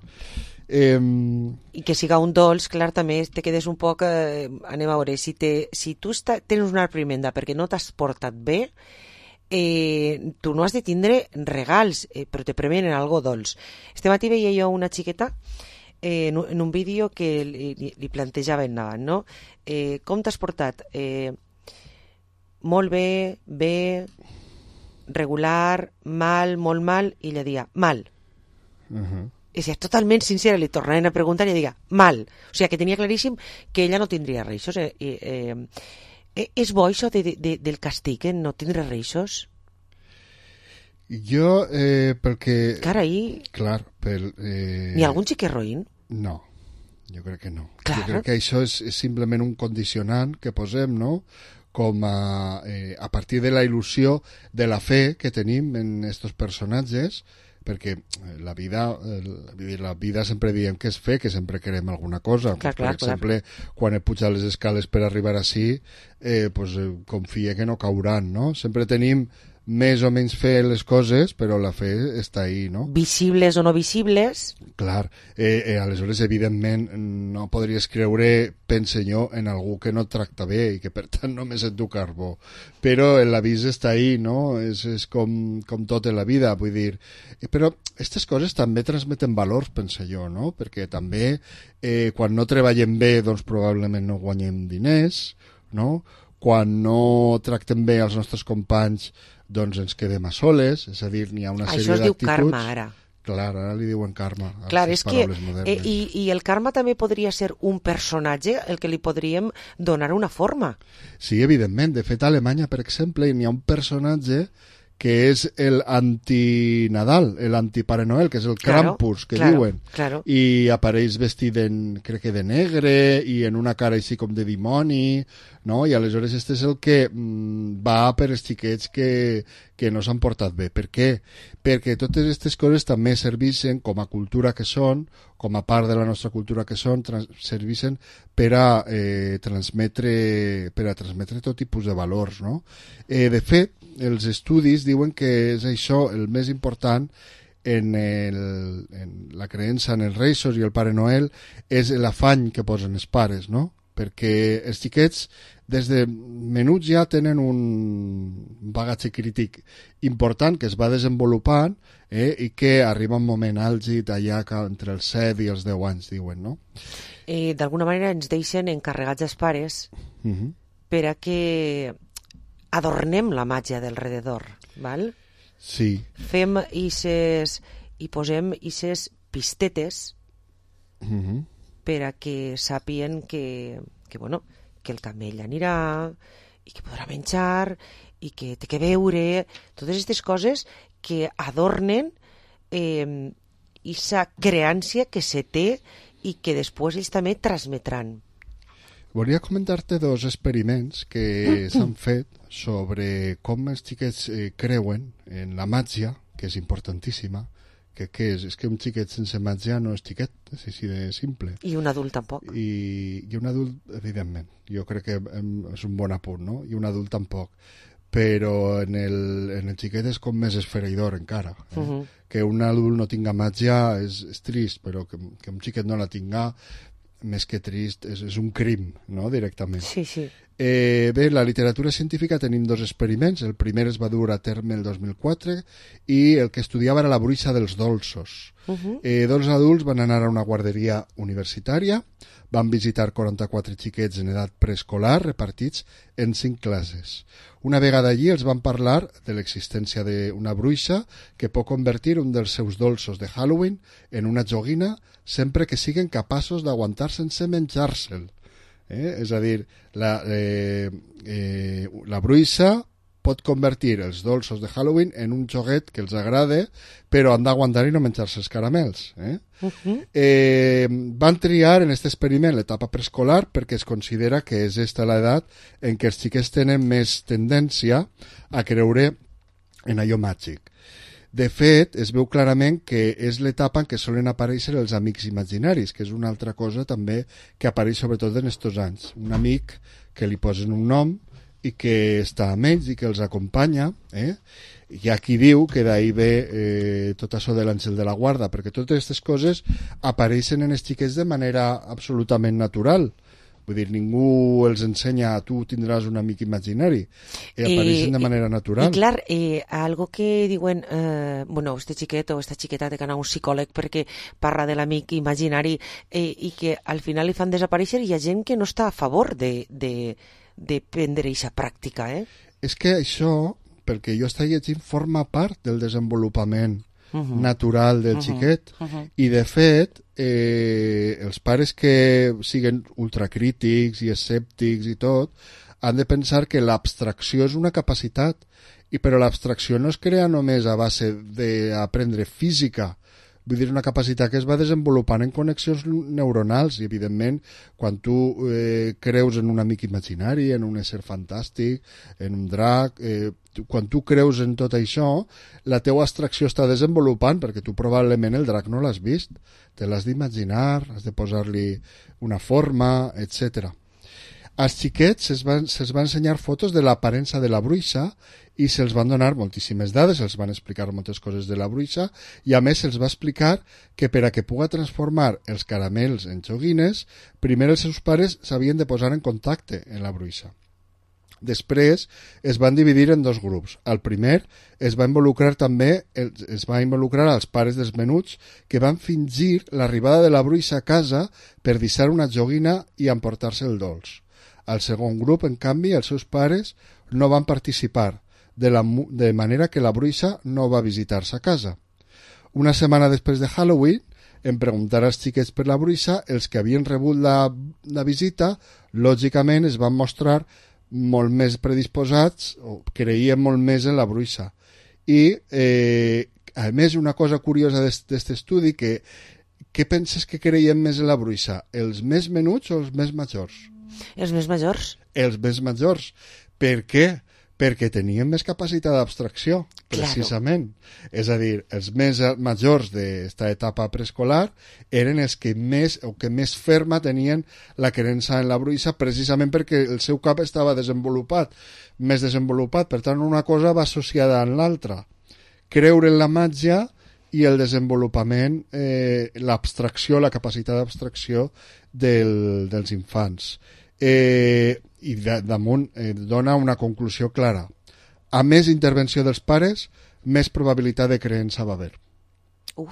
I que siga un dolç, clar, també te quedes un poc... anem a veure, si tu tens una reprimenda perquè no t'has portat bé, tu no has de tindre regals, però te premien en algo dolç. Este matí veia jo una xiqueta en un vídeo que li plantejava endavant, no? Com t'has portat? Molt bé, bé, regular, mal, molt mal, i ella deia, mal. I si és totalment sincera, li tornaven a preguntar i ella deia, mal. O sigui, que tenia claríssim que ella no tindria reixos. És bo això del castig, no tindre reixos? Jo, perquè... Carai. Clar, N'hi ha algun xiquet roïn? No, jo crec que no. Clar. Jo crec que això és simplement un condicionant que posem, no?, com a partir de la il·lusió de la fe que tenim en estos personatges, perquè la vida sempre diem que és fe, que sempre querem alguna cosa. Clar, per exemple, quan he pujat les escales per arribar ací, confia que no cauran, no? Sempre tenim més o menys fe en les coses, però la fe està ahí, no? Visibles o no visibles. Clar, aleshores, evidentment, no podries creure, pense jo, en algú que no et tracta bé i que, per tant, només et du carbó. Però l'avís està ahí, no? És com tot en la vida, vull dir. Però aquestes coses també transmeten valors, pense jo, no? Perquè també, quan no treballem bé, doncs probablement no guanyem diners, no? Quan no tractem bé els nostres companys, doncs ens quedem a soles, és a dir, n'hi ha una sèrie d'actituds... Això es diu karma, ara. Clar, ara li diuen karma. Clar, és que... I el karma també podria ser un personatge el que li podríem donar una forma. Sí, evidentment. De fet, a Alemanya, per exemple, n'hi ha un personatge que és el anti-Nadal, el anti-Pare Noel, que és el Krampus, que diuen. Claro. I apareix vestit, crec que de negre, i en una cara així com de dimoni, no? I aleshores este és el que va per els xiquets que no s'han portat bé. Per què? Perquè totes aquestes coses també serveixen com a cultura que són, com a part de la nostra cultura que són, serveixen per a transmetre tot tipus de valors, no? De fet, els estudis diuen que és això el més important en la creença en els Reixos i el Pare Noel, és l'afany que posen els pares, no? Perquè els xiquets des de menuts ja tenen un bagatge crític important que es va desenvolupant i que arriba un moment àlgid allà entre els 7 i els 10 anys, diuen, no? D'alguna manera ens deixen encarregats els pares per a que adornem la màgia del rededor, val? Sí. Fem i posem ixes pistetes per a que sàpien que el camell anirà i que podrà menjar i que té que veure, totes aquestes coses que adornen aquesta creància que se té i que després ells també transmetran. Volia comentar-te dos experiments que s'han fet sobre com els xiquets creuen en la màgia, que és importantíssima, que és? És que un xiquet sense màgia no és xiquet, és així de simple. I un adult tampoc. I un adult, evidentment, jo crec que és un bon apunt, no? I un adult tampoc. Però en el xiquet és com més esfereïdor encara. Que un adult no tinga màgia és trist, però que un xiquet no la tinga, més que trist, és un crim, no?, directament. Sí, sí. Bé, la literatura científica tenim dos experiments. El primer es va dur a terme el 2004 i el que estudiava era la bruixa dels dolços. Dos adults van anar a una guarderia universitària, van visitar 44 xiquets en edat preescolar repartits en 5 classes. Una vegada allí els van parlar de l'existència d'una bruixa que pot convertir un dels seus dolços de Halloween en una joguina sempre que siguin capaços d'aguantar sense menjar-se'l. És a dir, la bruixa pot convertir els dolços de Halloween en un joguet que els agrada, però han d'aguantar i no menjar-se els caramels. Van triar en aquest experiment l'etapa preescolar perquè es considera que és esta l'edat en què els xiquets tenen més tendència a creure en allò màgic. De fet, es veu clarament que és l'etapa en què solen aparèixer els amics imaginaris, que és una altra cosa també que apareix sobretot en estos anys. Un amic que li posen un nom i que està amb ells i que els acompanya. Hi ha qui diu que d'ahir ve tot això de l'àngel de la guarda, perquè totes aquestes coses apareixen en els xiquets de manera absolutament natural. Vull dir, ningú els ensenya tu tindràs un amic imaginari. Apareixen de manera natural. I clar, algo que diuen, este xiquet o esta xiqueta té que anar a un psicòleg perquè parla de l'amic imaginari i que al final li fan desaparèixer, hi ha gent que no està a favor de prendre aquesta pràctica. És que això, perquè jo estic llegint, forma part del desenvolupament natural del xiquet i de fet els pares que siguen ultracrítics i escèptics i tot han de pensar que l'abstracció és una capacitat però l'abstracció no es crea només a base d'aprendre física. Vull dir, una capacitat que es va desenvolupant en connexions neuronals i, evidentment, quan tu creus en un amic imaginari, en un ésser fantàstic, en un drac, quan tu creus en tot això, la teua abstracció està desenvolupant perquè tu probablement el drac no l'has vist, te l'has d'imaginar, has de posar-li una forma, etc. Als xiquets se'ls va ensenyar fotos de l'aparença de la bruixa i se'ls van donar moltíssimes dades, se'ls van explicar moltes coses de la bruixa i a més se'ls va explicar que per a que puga transformar els caramels en joguines, primer els seus pares s'havien de posar en contacte amb la bruixa. Després es van dividir en dos grups. Al primer es va involucrar als pares dels menuts que van fingir l'arribada de la bruixa a casa per deixar una joguina i emportar-se el dolç. Al segon grup, en canvi, els seus pares no van participar, de manera que la bruixa no va visitar-se a casa. Una setmana després de Halloween, en preguntar als xiquets per la bruixa, els que havien rebut la visita, lògicament es van mostrar molt més predisposats o creien molt més en la bruixa. I, a més, una cosa curiosa d'aquest estudi, què penses que creien més en la bruixa? Els més menuts o els més majors? Els més majors. Els més majors. Per què? Perquè tenien més capacitat d'abstracció, precisament. Claro. És a dir, els més majors d'esta etapa preescolar eren els que més ferma tenien la creença en la bruixa, precisament perquè el seu cap estava més desenvolupat. Per tant, una cosa va associada amb l'altra. Creure en la màgia i el desenvolupament, l'abstracció, la capacitat d'abstracció dels infants. I damunt dona una conclusió clara. A més intervenció dels pares, més probabilitat de creença va haver.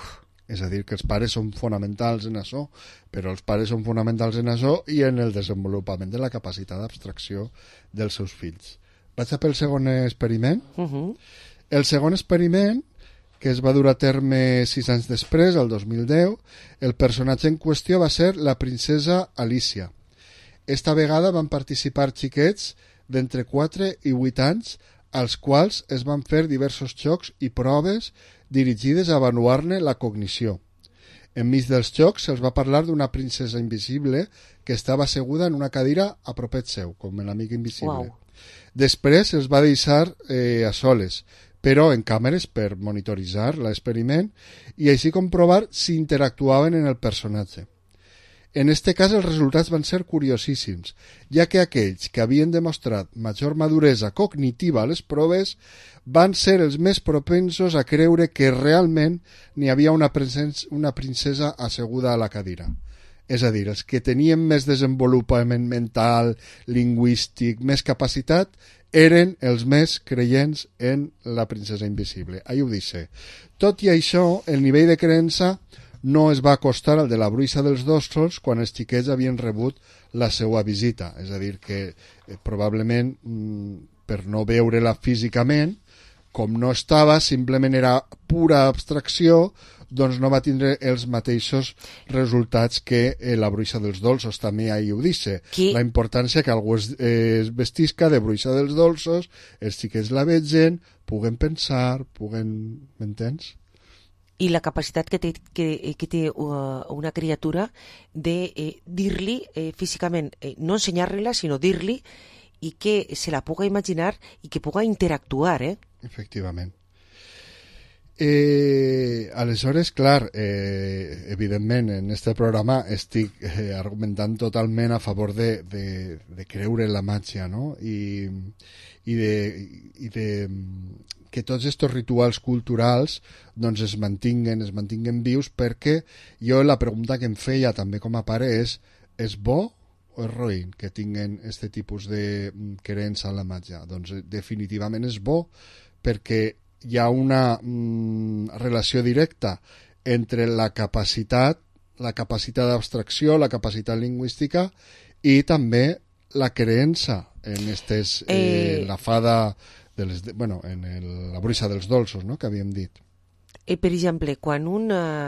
És a dir, que els pares són fonamentals en això, però els pares són fonamentals en això i en el desenvolupament de la capacitat d'abstracció dels seus fills. Vaig a pel segon experiment. El segon experiment, que es va dur a terme 6 anys després, el 2010, el personatge en qüestió va ser la princesa Alicia. Esta vegada van participar xiquets d'entre 4 i 8 anys, als quals es van fer diversos jocs i proves dirigides a avaluar-ne la cognició. Enmig dels jocs se'ls va parlar d'una princesa invisible que estava asseguda en una cadira a propet seu, com l'amic invisible. Uau. Després se'ls va deixar a soles, però en càmeres per monitoritzar l'experiment i així comprovar si interactuaven en el personatge. En este cas els resultats van ser curiosíssims, ja que aquells que havien demostrat major maduresa cognitiva a les proves van ser els més propensos a creure que realment n'hi havia una princesa asseguda a la cadira. És a dir, els que tenien més desenvolupament mental, lingüístic, més capacitat, eren els més creients en la princesa invisible. Ahí ho dice. Tot i això, el nivell de creença no es va acostar al de la bruixa dels Dolços quan els xiquets havien rebut la seva visita. És a dir, que probablement per no veure-la físicament, com no estava, simplement era pura abstracció, doncs no va tindre els mateixos resultats que la bruixa dels dolços. També ahí ho dice. La importància que algú es vestisca de bruixa dels dolços, els xiquets la vegen, puguen pensar, puguen... M'entens? I la capacitat que té una criatura de dir-li físicament, no ensenyar-li-la, sinó dir-li, i que se la puga imaginar i que puga interactuar, Efectivament. Aleshores, clar, evidentment en este programa estic argumentant totalment a favor de creure en la màgia, no? I de que tots estos rituals culturals doncs es mantinguen vius, perquè jo la pregunta que em feia també com a pare és bo o és roïn que tinguen este tipus de creença en la màgia? Doncs definitivament és bo, perquè hi ha una relació directa entre la capacitat d'abstracció, la capacitat lingüística i també la creença en la fada en la bruixa dels dolços, no?, que havíem dit. Per exemple, quan un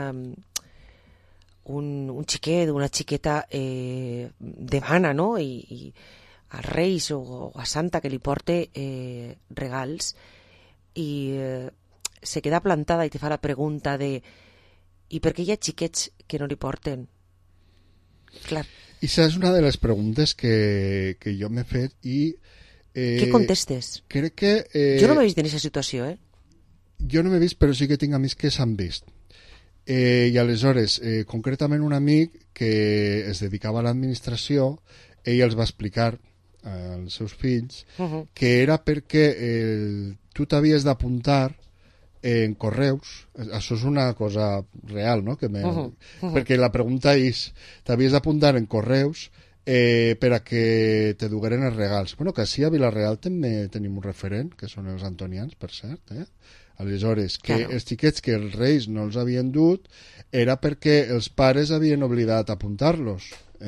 xiquet o una xiqueta demana, no?, i als Reis o a Santa que li porte regals, i se queda plantada i te fa la pregunta de i per què hi ha xiquets que no li porten? Clar. I això és una de les preguntes que jo m'he fet i... Què contestes? Crec que... Jo no m'he vist en aquesta situació, Jo no m'he vist, però sí que tinc amics que s'han vist. I aleshores, concretament un amic que es dedicava a l'administració, ell els va explicar als seus fills que era perquè tu t'havies d'apuntar en correus. Això és una cosa real, no? Perquè la pregunta és, t'havies d'apuntar en correus per a que te dugueren els regals. Bueno, que així a Vila-real també tenim un referent, que són els antonians, per cert. Aleshores, que els xiquets que els reis no els havien dut era perquè els pares havien oblidat apuntar-los.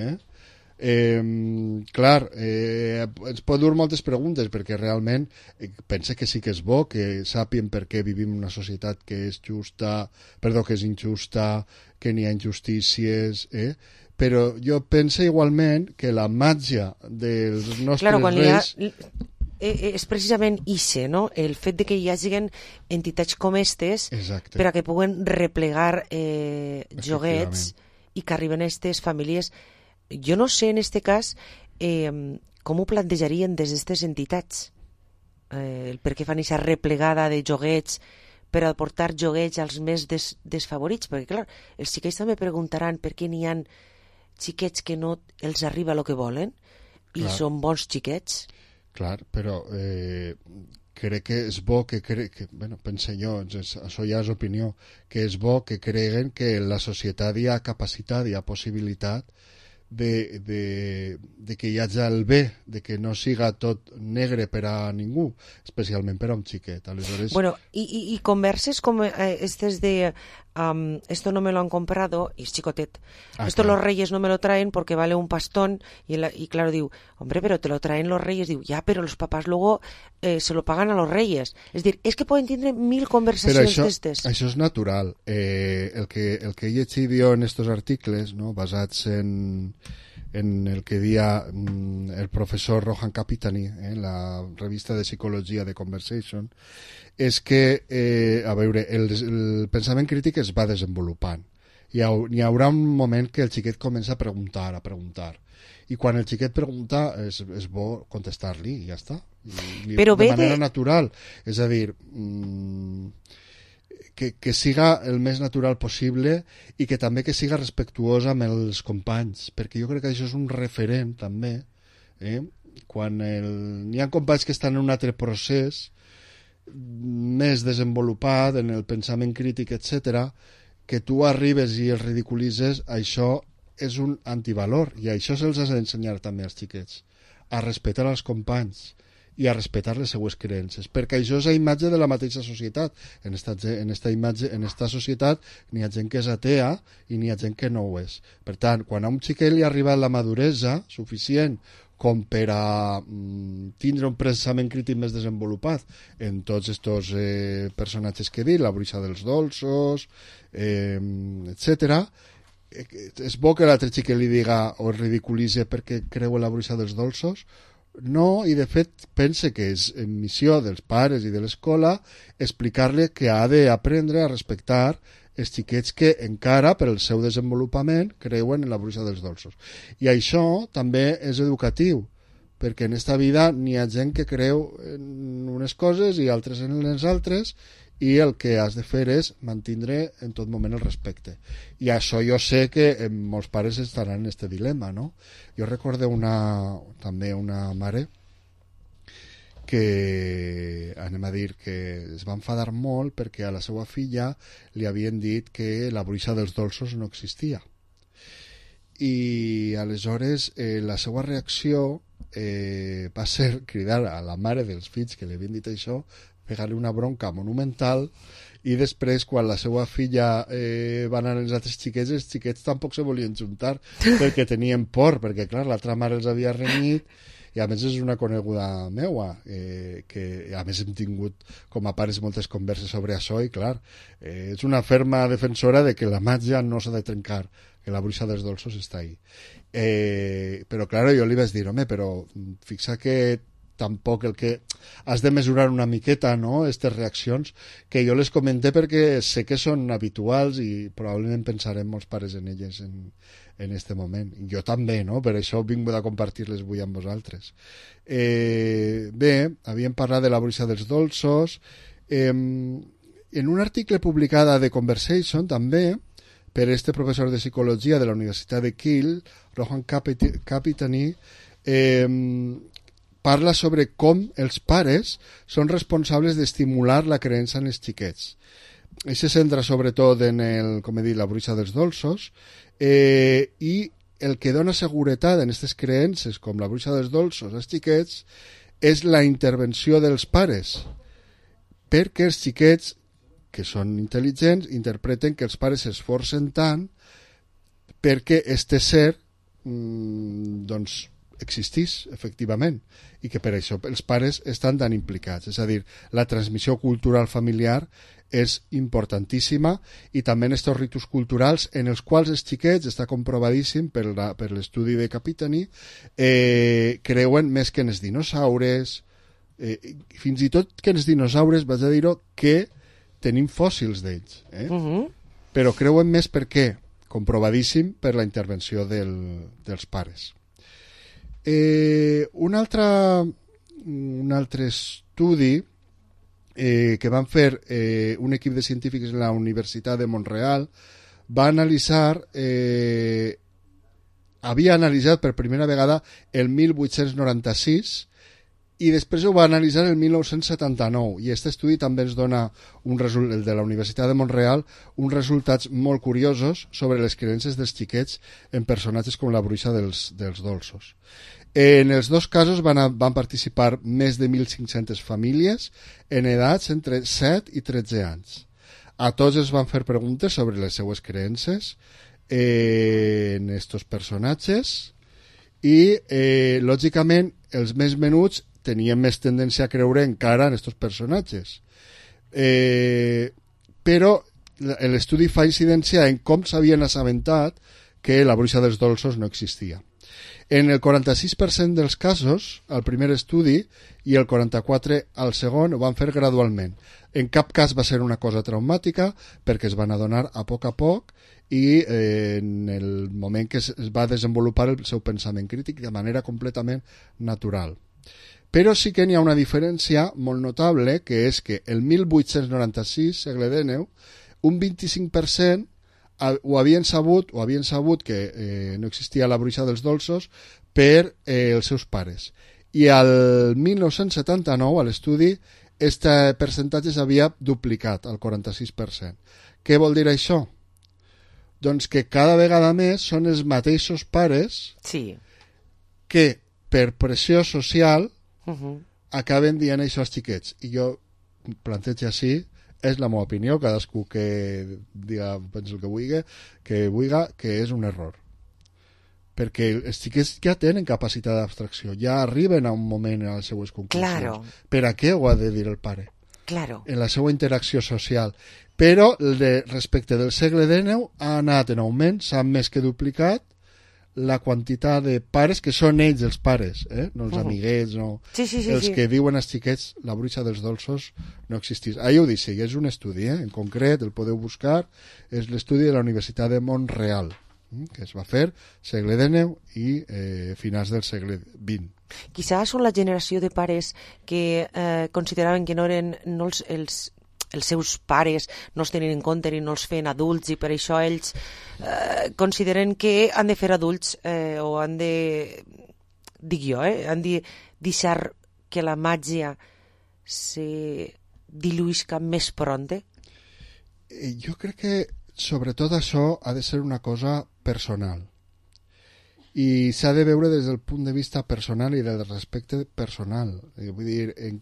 Clar, ens pot dur moltes preguntes, perquè realment pensa que sí que és bo que sàpien per què vivim en una societat que és injusta, que n'hi ha injustícies, però jo penso igualment que la màgia dels nostres reis... és precisament ixe, no? El fet de que hi hagin entitats com estes per a que puguen replegar joguets i que arriben a aquestes famílies. Jo no sé en este cas com ho plantejarien des d'aquestes entitats, per què fan aquesta replegada de joguets per aportar joguets als més desfavorits, perquè clar, els xiquets també preguntaran per què n'hi ha xiquets que no els arriba el que volen i són bons xiquets. Clar, però crec que és bo pense jo, això ja és opinió, que és bo que creguen que en la societat hi ha capacitat, hi ha possibilitat de que hi hagi el bé, de que no siga tot negre per a ningú, especialment per a un xiquet. Aleshores... Bueno, i converses com aquestes de esto no me lo han comprado, y es chicotet. Esto claro. Los reyes no me lo traen porque vale un pastón, y claro, digo, hombre, pero te lo traen los reyes, digo, ya, pero los papás luego se lo pagan a los reyes. Es decir, és que poden tindre 1000 conversacions d'estes. Però això és natural. El que he llegit jo en estos articles, no, basats en el que dia el professor Rohan Kapitani en la revista de psicologia de Conversation, és que, a veure, el pensament crític es va desenvolupant. Hi haurà un moment que el xiquet comença a preguntar, i quan el xiquet pregunta és bo contestar-li i ja està. Però de manera natural. És a dir, que siga el més natural possible i que també que siga respectuosa amb els companys, perquè jo crec que això és un referent també, quan n'hi ha companys que estan en un altre procés més desenvolupat en el pensament crític, etc., que tu arribes i els ridiculitzes, això és un antivalor, i això se'ls ha d'ensenyar també als xiquets, a respetar els companys i a respetar les seues creences, perquè això és la imatge de la mateixa societat. En esta societat n'hi ha gent que és atea i n'hi ha gent que no ho és. Per tant, quan a un xiquet li ha arribat la maduresa suficient com per a tindre un pensament crític més desenvolupat en tots estos personatges que he dit, la bruixa dels dolços, etc., és bo que l'altre xiquet li diga o es ridiculitze perquè creu en la bruixa dels dolços? No, i de fet pense que és missió dels pares i de l'escola explicar-li que ha d'aprendre a respectar els xiquets que encara per el seu desenvolupament creuen en la bruixa dels dolços. I això també és educatiu, perquè en esta vida n'hi ha gent que creu en unes coses i altres en les altres, i el que has de fer és mantindre en tot moment el respecte. I això jo sé que molts pares estaran en este dilema, no? Jo recordo també una mare que, anem a dir, que es va enfadar molt perquè a la seva filla li havien dit que la bruixa dels dolços no existia. I aleshores la seva reacció va ser cridar a la mare dels fills que li havien dit això, pegar-li una bronca monumental, i després quan la seva filla va anar als altres xiquets, els xiquets tampoc se volien juntar perquè tenien por, perquè clar, l'altra mare els havia renyit, i a més és una coneguda meua, que a més hem tingut com a pares moltes converses sobre això, i clar, és una ferma defensora de que la màgia no s'ha de trencar, que la bruixa dels dolços està ahí. Però clar, jo li vaig dir, home, però fixa que tampoc el que has de mesurar una miqueta, no?, aquestes reaccions, que jo les comenté perquè sé que són habituals i probablement pensarem molts pares en elles en este moment. Jo també, no?, per això he vingut a compartir-les avui amb vosaltres. Bé, havíem parlat de la bruixa dels dolços. En un article publicat a The Conversation també, per este professor de psicologia de la Universitat de Kiel, Rohan Kapitani, parla sobre com els pares són responsables d'estimular la creença en els xiquets. Ell se centra sobretot en com he dit, la bruixa dels dolços, i el que dona seguretat en aquestes creences, com la bruixa dels dolços als xiquets, és la intervenció dels pares, perquè els xiquets, que són intel·ligents, interpreten que els pares s'esforcen tant perquè este ser doncs existís, efectivament, i que per això els pares estan tan implicats. És a dir, la transmissió cultural familiar és importantíssima, i també en aquests ritus culturals en els quals els xiquets, està comprovadíssim per l'estudi de Kapitani, creuen més que en els dinosaures, fins i tot que en els dinosaures, vaig a dir-ho, que tenim fòssils d'ells, però creuen més per què? Comprovadíssim per la intervenció dels pares. Un altre estudi que van fer un equip de científics en la Universitat de Montreal va analitzar, havia analitzat per primera vegada el 1896 i després ho va analitzar el 1979, i aquest estudi també ens dona, el de la Universitat de Montreal, uns resultats molt curiosos sobre les creences dels xiquets en personatges com la bruixa dels dolços. En els dos casos van participar més de 1.500 famílies en edats entre 7 i 13 anys. A tots els van fer preguntes sobre les seues creences en estos personatges i, lògicament, els més menuts tenien més tendència a creure encara en estos personatges. Però l'estudi fa incidència en com s'havien assabentat que la bruixa dels dolços no existia. En el 46% dels casos, al primer estudi, i el 44% al segon, ho van fer gradualment. En cap cas va ser una cosa traumàtica, perquè es van adonar a poc i en el moment que es va desenvolupar el seu pensament crític de manera completament natural. Però sí que n'hi ha una diferència molt notable, que és que el 1896, segle XIX, un 25% ho havien sabut que no existia la bruixa dels dolços per els seus pares. I al 1979, a l'estudi, aquest percentatge s'havia duplicat, al 46%. Què vol dir això? Doncs que cada vegada més són els mateixos pares que, per pressió social, acaben dient això als xiquets. I jo plantejo així, és la meva opinió, cadascú que diga, pensi el que vulgui, que és un error. Perquè els xiquets ja tenen capacitat d'abstracció, ja arriben a un moment a les seues conclusions. Per a què ho ha de dir el pare? En la seva interacció social. Però respecte del segle XIX ha anat en augment, s'ha més que duplicat la quantitat de pares que són ells els pares, no els amiguets, no els que diuen als xiquets la bruixa dels dolços no existís. Ahí ho dic, és un estudi, en concret, el podeu buscar, és l'estudi de la Universitat de Montreal, que es va fer segle XIX i finals del segle XX. Quizá són la generació de pares que consideraven que no eren els seus pares no els tenien en compte i no els feien adults i per això ells consideren que han de fer adults o han de, dic jo, han de deixar que la màgia se diluïsca més pronte. Jo crec que sobretot això ha de ser una cosa personal i s'ha de veure des del punt de vista personal i del respecte personal, vull dir, en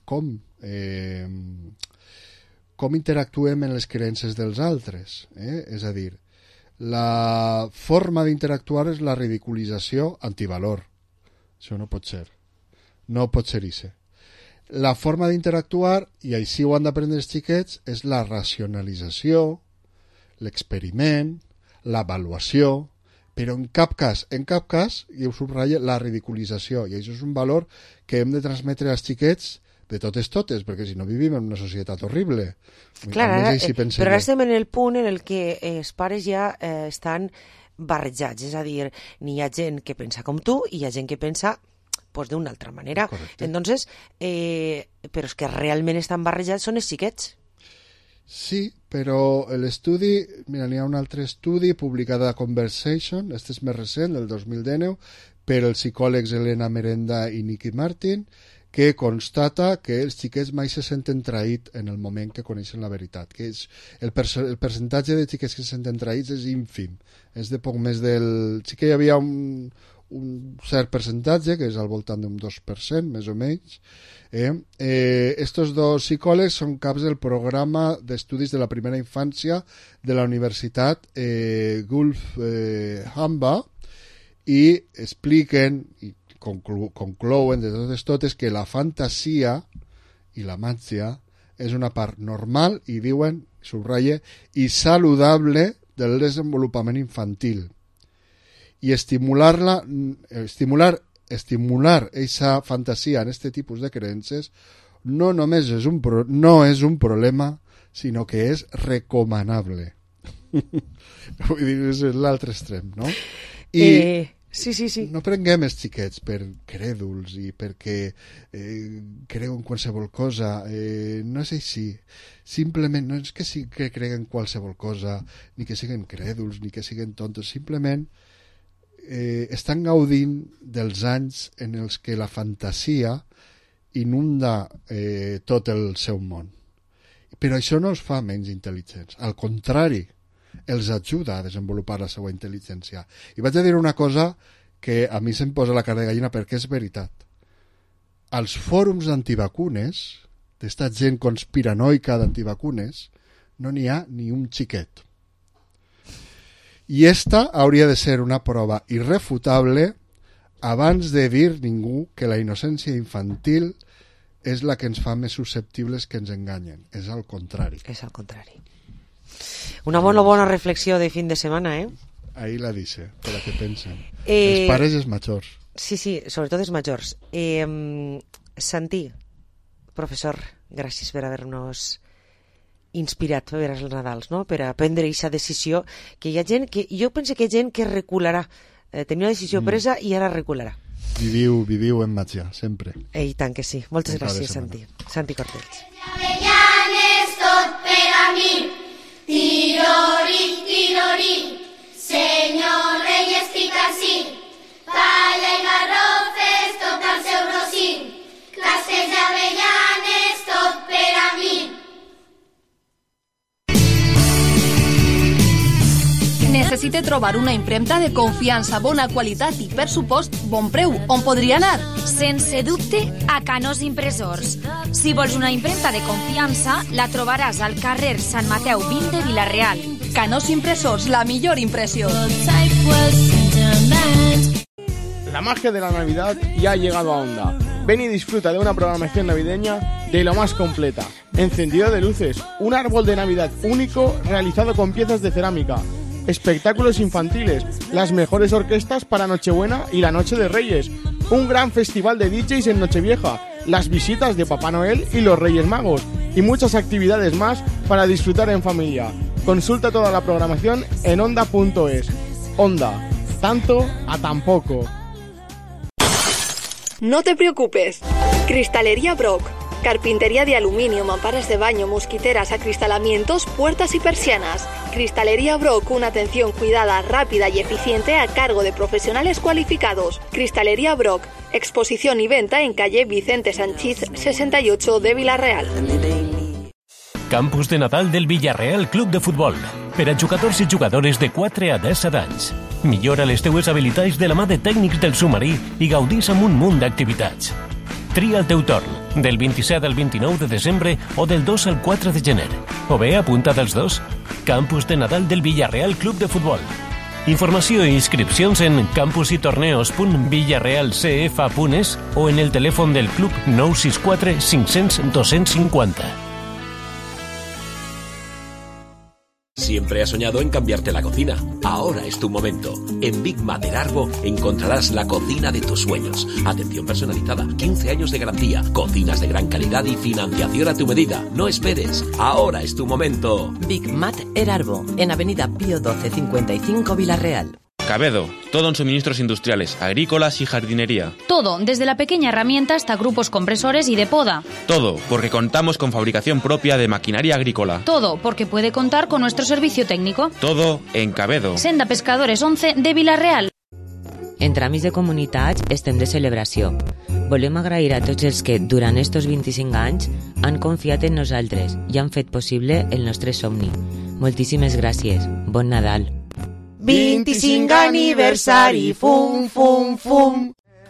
com interactuem en les creences dels altres. És a dir, la forma d'interactuar és la ridiculització antivalor. Això no pot ser. No pot ser això. La forma d'interactuar, i així ho han d'aprendre els xiquets, és la racionalització, l'experiment, l'avaluació, però en cap cas, i ho subratlla, la ridiculització. I això és un valor que hem de transmetre als xiquets de totes, perquè si no vivim en una societat horrible. Clar, però ara estem en el punt en el que els pares ja estan barrejats, és a dir, n'hi ha gent que pensa com tu i hi ha gent que pensa pues, d'una altra manera. Entonces, però és que realment estan barrejats són els xiquets. Sí, però l'estudi, mira, n'hi ha un altre estudi publicat a Conversation, este és més recent, del 2019, per els psicòlegs Elena Merenda i Nicky Martin, que constata que els xiquets mai se senten traïts en el moment que coneixen la veritat, que és el percentatge de xiquets que se senten traïts és ínfim, és de poc més del... Sí que hi havia un cert percentatge, que és al voltant d'un 2%, més o menys. Estos dos psicòlegs són caps del programa d'estudis de la primera infància de la Universitat Gulf Hamba i expliquen conclouen de totes que la fantasia i la màgia és una part normal i diuen, subratlla, i saludable del desenvolupament infantil. I estimular aquesta fantasia en aquest tipus de creences no només és no és un problema, sinó que és recomanable. Vull dir, és l'altre extrem, no? I sí. No prenguem els xiquets per crèduls i perquè creuen qualsevol cosa. No és així. Simplement, no és que creguen qualsevol cosa, ni que siguin crèduls, ni que siguin tontos. Simplement estan gaudint dels anys en els que la fantasia inunda tot el seu món. Però això no els fa menys intel·ligents. Al contrari, els ajuda a desenvolupar la seva intel·ligència. I vaig a dir una cosa que a mi se'm posa la cara de gallina perquè és veritat. Als fòrums d'antivacunes, d'esta gent conspiranoica d'antivacunes, no n'hi ha ni un xiquet. I esta hauria de ser una prova irrefutable abans de dir ningú que la innocència infantil és la que ens fa més susceptibles que ens enganyen. És al contrari. És al contrari. Una bona reflexió de fin de setmana, eh? Ahí la dice, per a què pensen. Els pares i els majors. Sí, sobretot els majors. Santi, professor, gràcies per haver-nos inspirat per als Nadals, no? Per a prendre aquesta decisió, que hi ha gent que... Jo penso que hi ha gent que recularà. Tenia una decisió presa i ara recularà. Viviu en màgia, sempre. I tant que sí. Moltes gràcies, Santi. Santi Cortells. Avellanes tot per a mi, tirori, tirori, senyor rei estic ací, palla i garrofes tot al seu rossí, clasques d'avellanes tot per a mi. Necessite trobar una impremta de confiança, bona qualitat i, per supost, bon preu. On podria anar? Sense dubte, a Canós Impressors. Si vols una impremta de confiança, la trobaràs al carrer Sant Mateu 20 de Vila-real. Canós Impressors, la millor impressió. La magia de la Navidad ya ha llegado a Onda. Ven y disfruta de una programación navideña de lo más completa. Encendido de luces, un árbol de Navidad único realizado con piezas de cerámica, espectáculos infantiles, las mejores orquestas para Nochebuena y la Noche de Reyes, un gran festival de DJs en Nochevieja, las visitas de Papá Noel y los Reyes Magos y muchas actividades más para disfrutar en familia. Consulta toda la programación en onda.es. Onda, tanto a tan poco. No te preocupes. Cristalería Brock. Carpintería de aluminio, mamparas de baño, mosquiteras, acristalamientos, puertas y persianas. Cristalería Brock, una atención cuidada, rápida y eficiente a cargo de profesionales cualificados. Cristalería Brock, exposición y venta en calle Vicente Sanchís 68 de Vila-real. Campus de Nadal del Villarreal Club de Futbol. Per a jugadors i jugadores de 4 a 17 anys. Millora les teues habilitats de la mà de tècnics del submarí i gaudís amb un munt d'activitats. Tria el teu torn, del 27 al 29 de desembre o del 2 al 4 de gener. O bé apunta dels dos. Campus de Nadal del Villarreal Club de Futbol. Informació i inscripcions en campusitorneos.villarrealcfa.es o en el telèfon del club 964 500 250. Siempre has soñado en cambiarte la cocina. Ahora es tu momento. En Big Mater Arbo encontrarás la cocina de tus sueños. Atención personalizada, 15 años de garantía, cocinas de gran calidad y financiación a tu medida. No esperes. Ahora es tu momento. Big Mater Arbo, en Avenida Pío 12 55 Vila-real. Cabedo, todo en suministros industriales, agrícolas y jardinería. Todo, desde la pequeña herramienta hasta grupos compresores y de poda. Todo, porque contamos con fabricación propia de maquinaria agrícola. Todo, porque puede contar con nuestro servicio técnico. Todo en Cabedo. Senda Pescadores 11 de Vila-real. En Tràmits de Comunitats estem de celebració. Volem agrair a tots els que, durant estos 25 anys, han confiat en nosaltres i han fet possible el nostre somni. Moltíssimes gràcies. Bon Nadal. 25 aniversari, fum, fum, fum.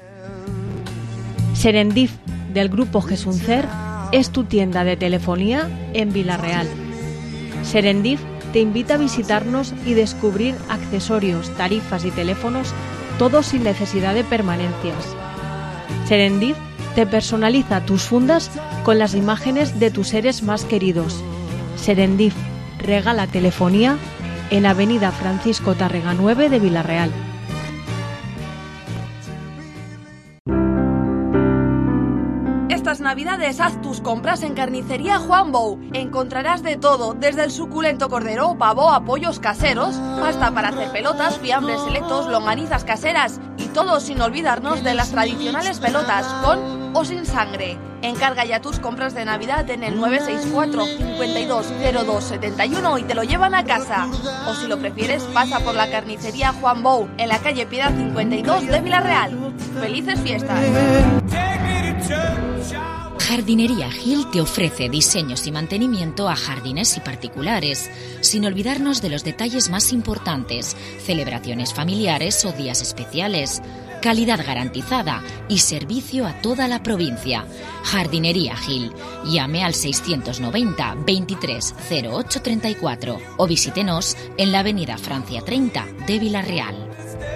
Serendip, del grupo Gesuncer, es tu tienda de telefonía en Vila-real. Serendip te invita a visitarnos y descubrir accesorios, tarifas y teléfonos, todo sin necesidad de permanencias. Serendip te personaliza tus fundas con las imágenes de tus seres más queridos. Serendip regala telefonía en Avenida Francisco Tárrega 9 de Vila-real. Estas Navidades haz tus compras en Carnicería Juan Bou. Encontrarás de todo, desde el suculento cordero o pavo a pollos caseros, hasta para hacer pelotas, fiambres selectos, longanizas caseras y todo sin olvidarnos de las tradicionales pelotas con o sin sangre. Encarga ya tus compras de Navidad en el 964 520271 y te lo llevan a casa. O si lo prefieres, pasa por la Carnicería Juan Bou, en la calle Piedad 52 de Vila-real. ¡Felices fiestas! Jardinería Gil te ofrece diseños y mantenimiento a jardines y particulares, sin olvidarnos de los detalles más importantes, celebraciones familiares o días especiales. calidad garantizada y servicio a toda la provincia. Jardinería Gil. Llame al 690 23 08 34 o visítenos en la avenida Francia 30 de Vila-real.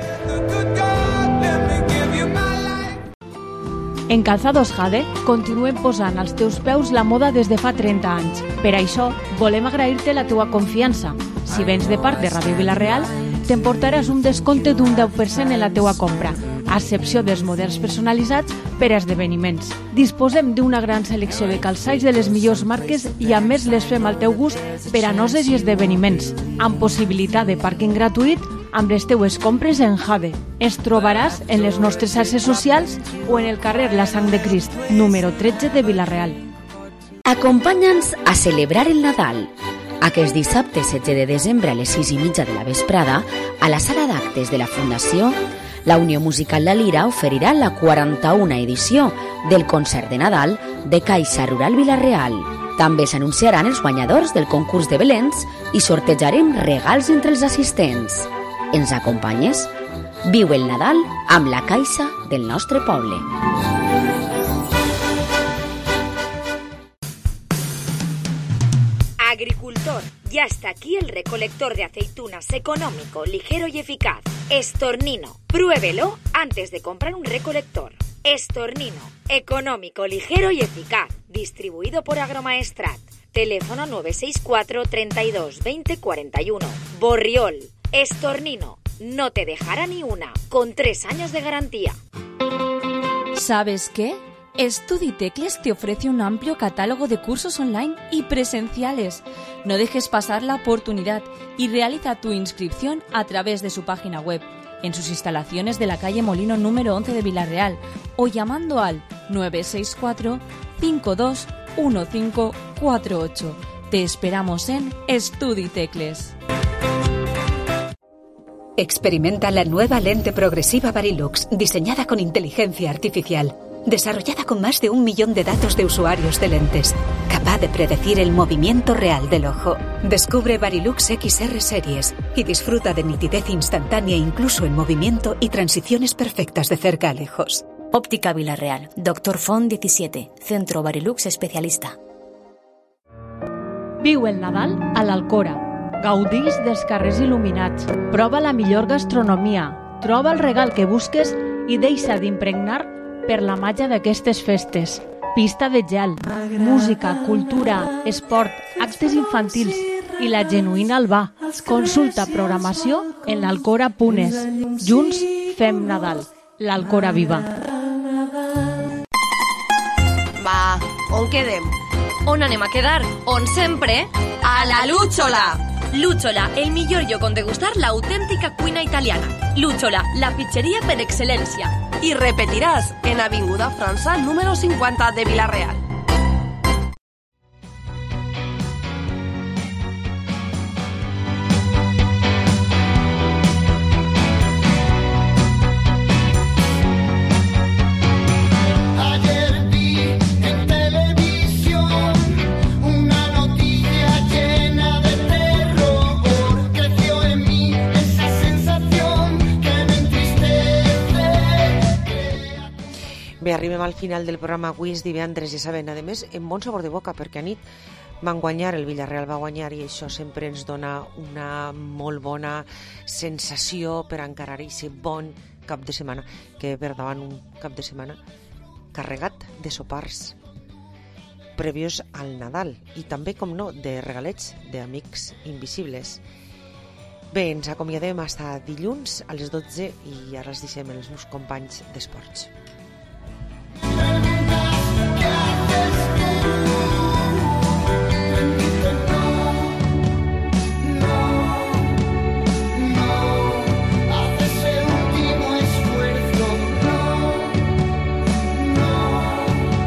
En Calzados Jade continuem posant als teus peus la moda des de fa 30 anys. Per això, volem agrair-te la teua confiança. Si vens de part de Ràdio Vila-real, t'emportaràs un descompte d'un 10% en la teua compra, a excepció dels models personalitzats per a esdeveniments. Disposem d'una gran selecció de calçats de les millors marques i a més les fem al teu gust per a noces i esdeveniments, amb possibilitat de pàrquing gratuït amb les teues compres en Jade. Es trobaràs en les nostres xarxes socials o en el carrer La Sang de Crist, número 13 de Vila-real. Acompanya'ns a celebrar el Nadal. Aquest dissabte 16 de desembre a les 6:30 de la vesprada, a la sala d'actes de la Fundació, la Unió Musical La Lira oferirà la 41a edició del concert de Nadal de Caixa Rural Vila-real. També s'anunciaran els guanyadors del concurs de Belens i sortejarem regals entre els assistents. Ens acompanyes? Viu el Nadal amb la Caixa del nostre poble. Agricultor, ya está aquí el recolector de aceitunas económico, ligero y eficaz. Estornino, pruébelo antes de comprar un recolector. Estornino, económico, ligero y eficaz. Distribuido por Agromaestrat. Teléfono 964 32 20 41. Borriol, Estornino, no te dejará ni una, con 3 años de garantía. ¿Sabes qué? Estuditecles te ofrece un amplio catálogo de cursos online y presenciales. No dejes pasar la oportunidad y realiza tu inscripción a través de su página web, en sus instalaciones de la calle Molino número 11 de Vila-real o llamando al 964 52 1548. Te esperamos en Estuditecles. Experimenta la nueva lente progresiva Varilux, diseñada con inteligencia artificial, desarrollada con más de 1 millón de datos de usuarios de lentes, capaz de predecir el movimiento real del ojo. Descubre Varilux XR Series y disfruta de nitidez instantánea incluso en movimiento y transiciones perfectas de cerca a lejos. Óptica Vila-real, Dr. Font 17, Centro Varilux Especialista. Viu el Nadal a l'Alcora. Gaudix dels carrers il·luminats. Prova la millor gastronomia. Troba el regal que busques i deixa d'impregnar per la màgia d'aquestes festes. Pista de gel, música, cultura, esport, actes infantils i la genuïna Albà. Consulta programació en l'Alcora.es. Junts fem Nadal. L'Alcora viva. Va, on quedem? On anem a quedar? On sempre? A la Lúchola! Lúchola, el millor lloc on degustar l'autèntica cuina italiana. Lúchola, la pizzeria per excel·lència. I repetiràs en Avinguda França número 50 de Vila-real. Bé, arribem al final del programa. Avui és divendres, ja saben, a més, amb bon sabor de boca, perquè a nit van guanyar, el Villarreal va guanyar i això sempre ens dona una molt bona sensació per encarar aquest bon cap de setmana, que per davant un cap de setmana carregat de sopars previos al Nadal i també, com no, de regalets d'amics invisibles. Bé, ens acomiadem fins dilluns a les 12 i ara els deixem els meus companys d'esports.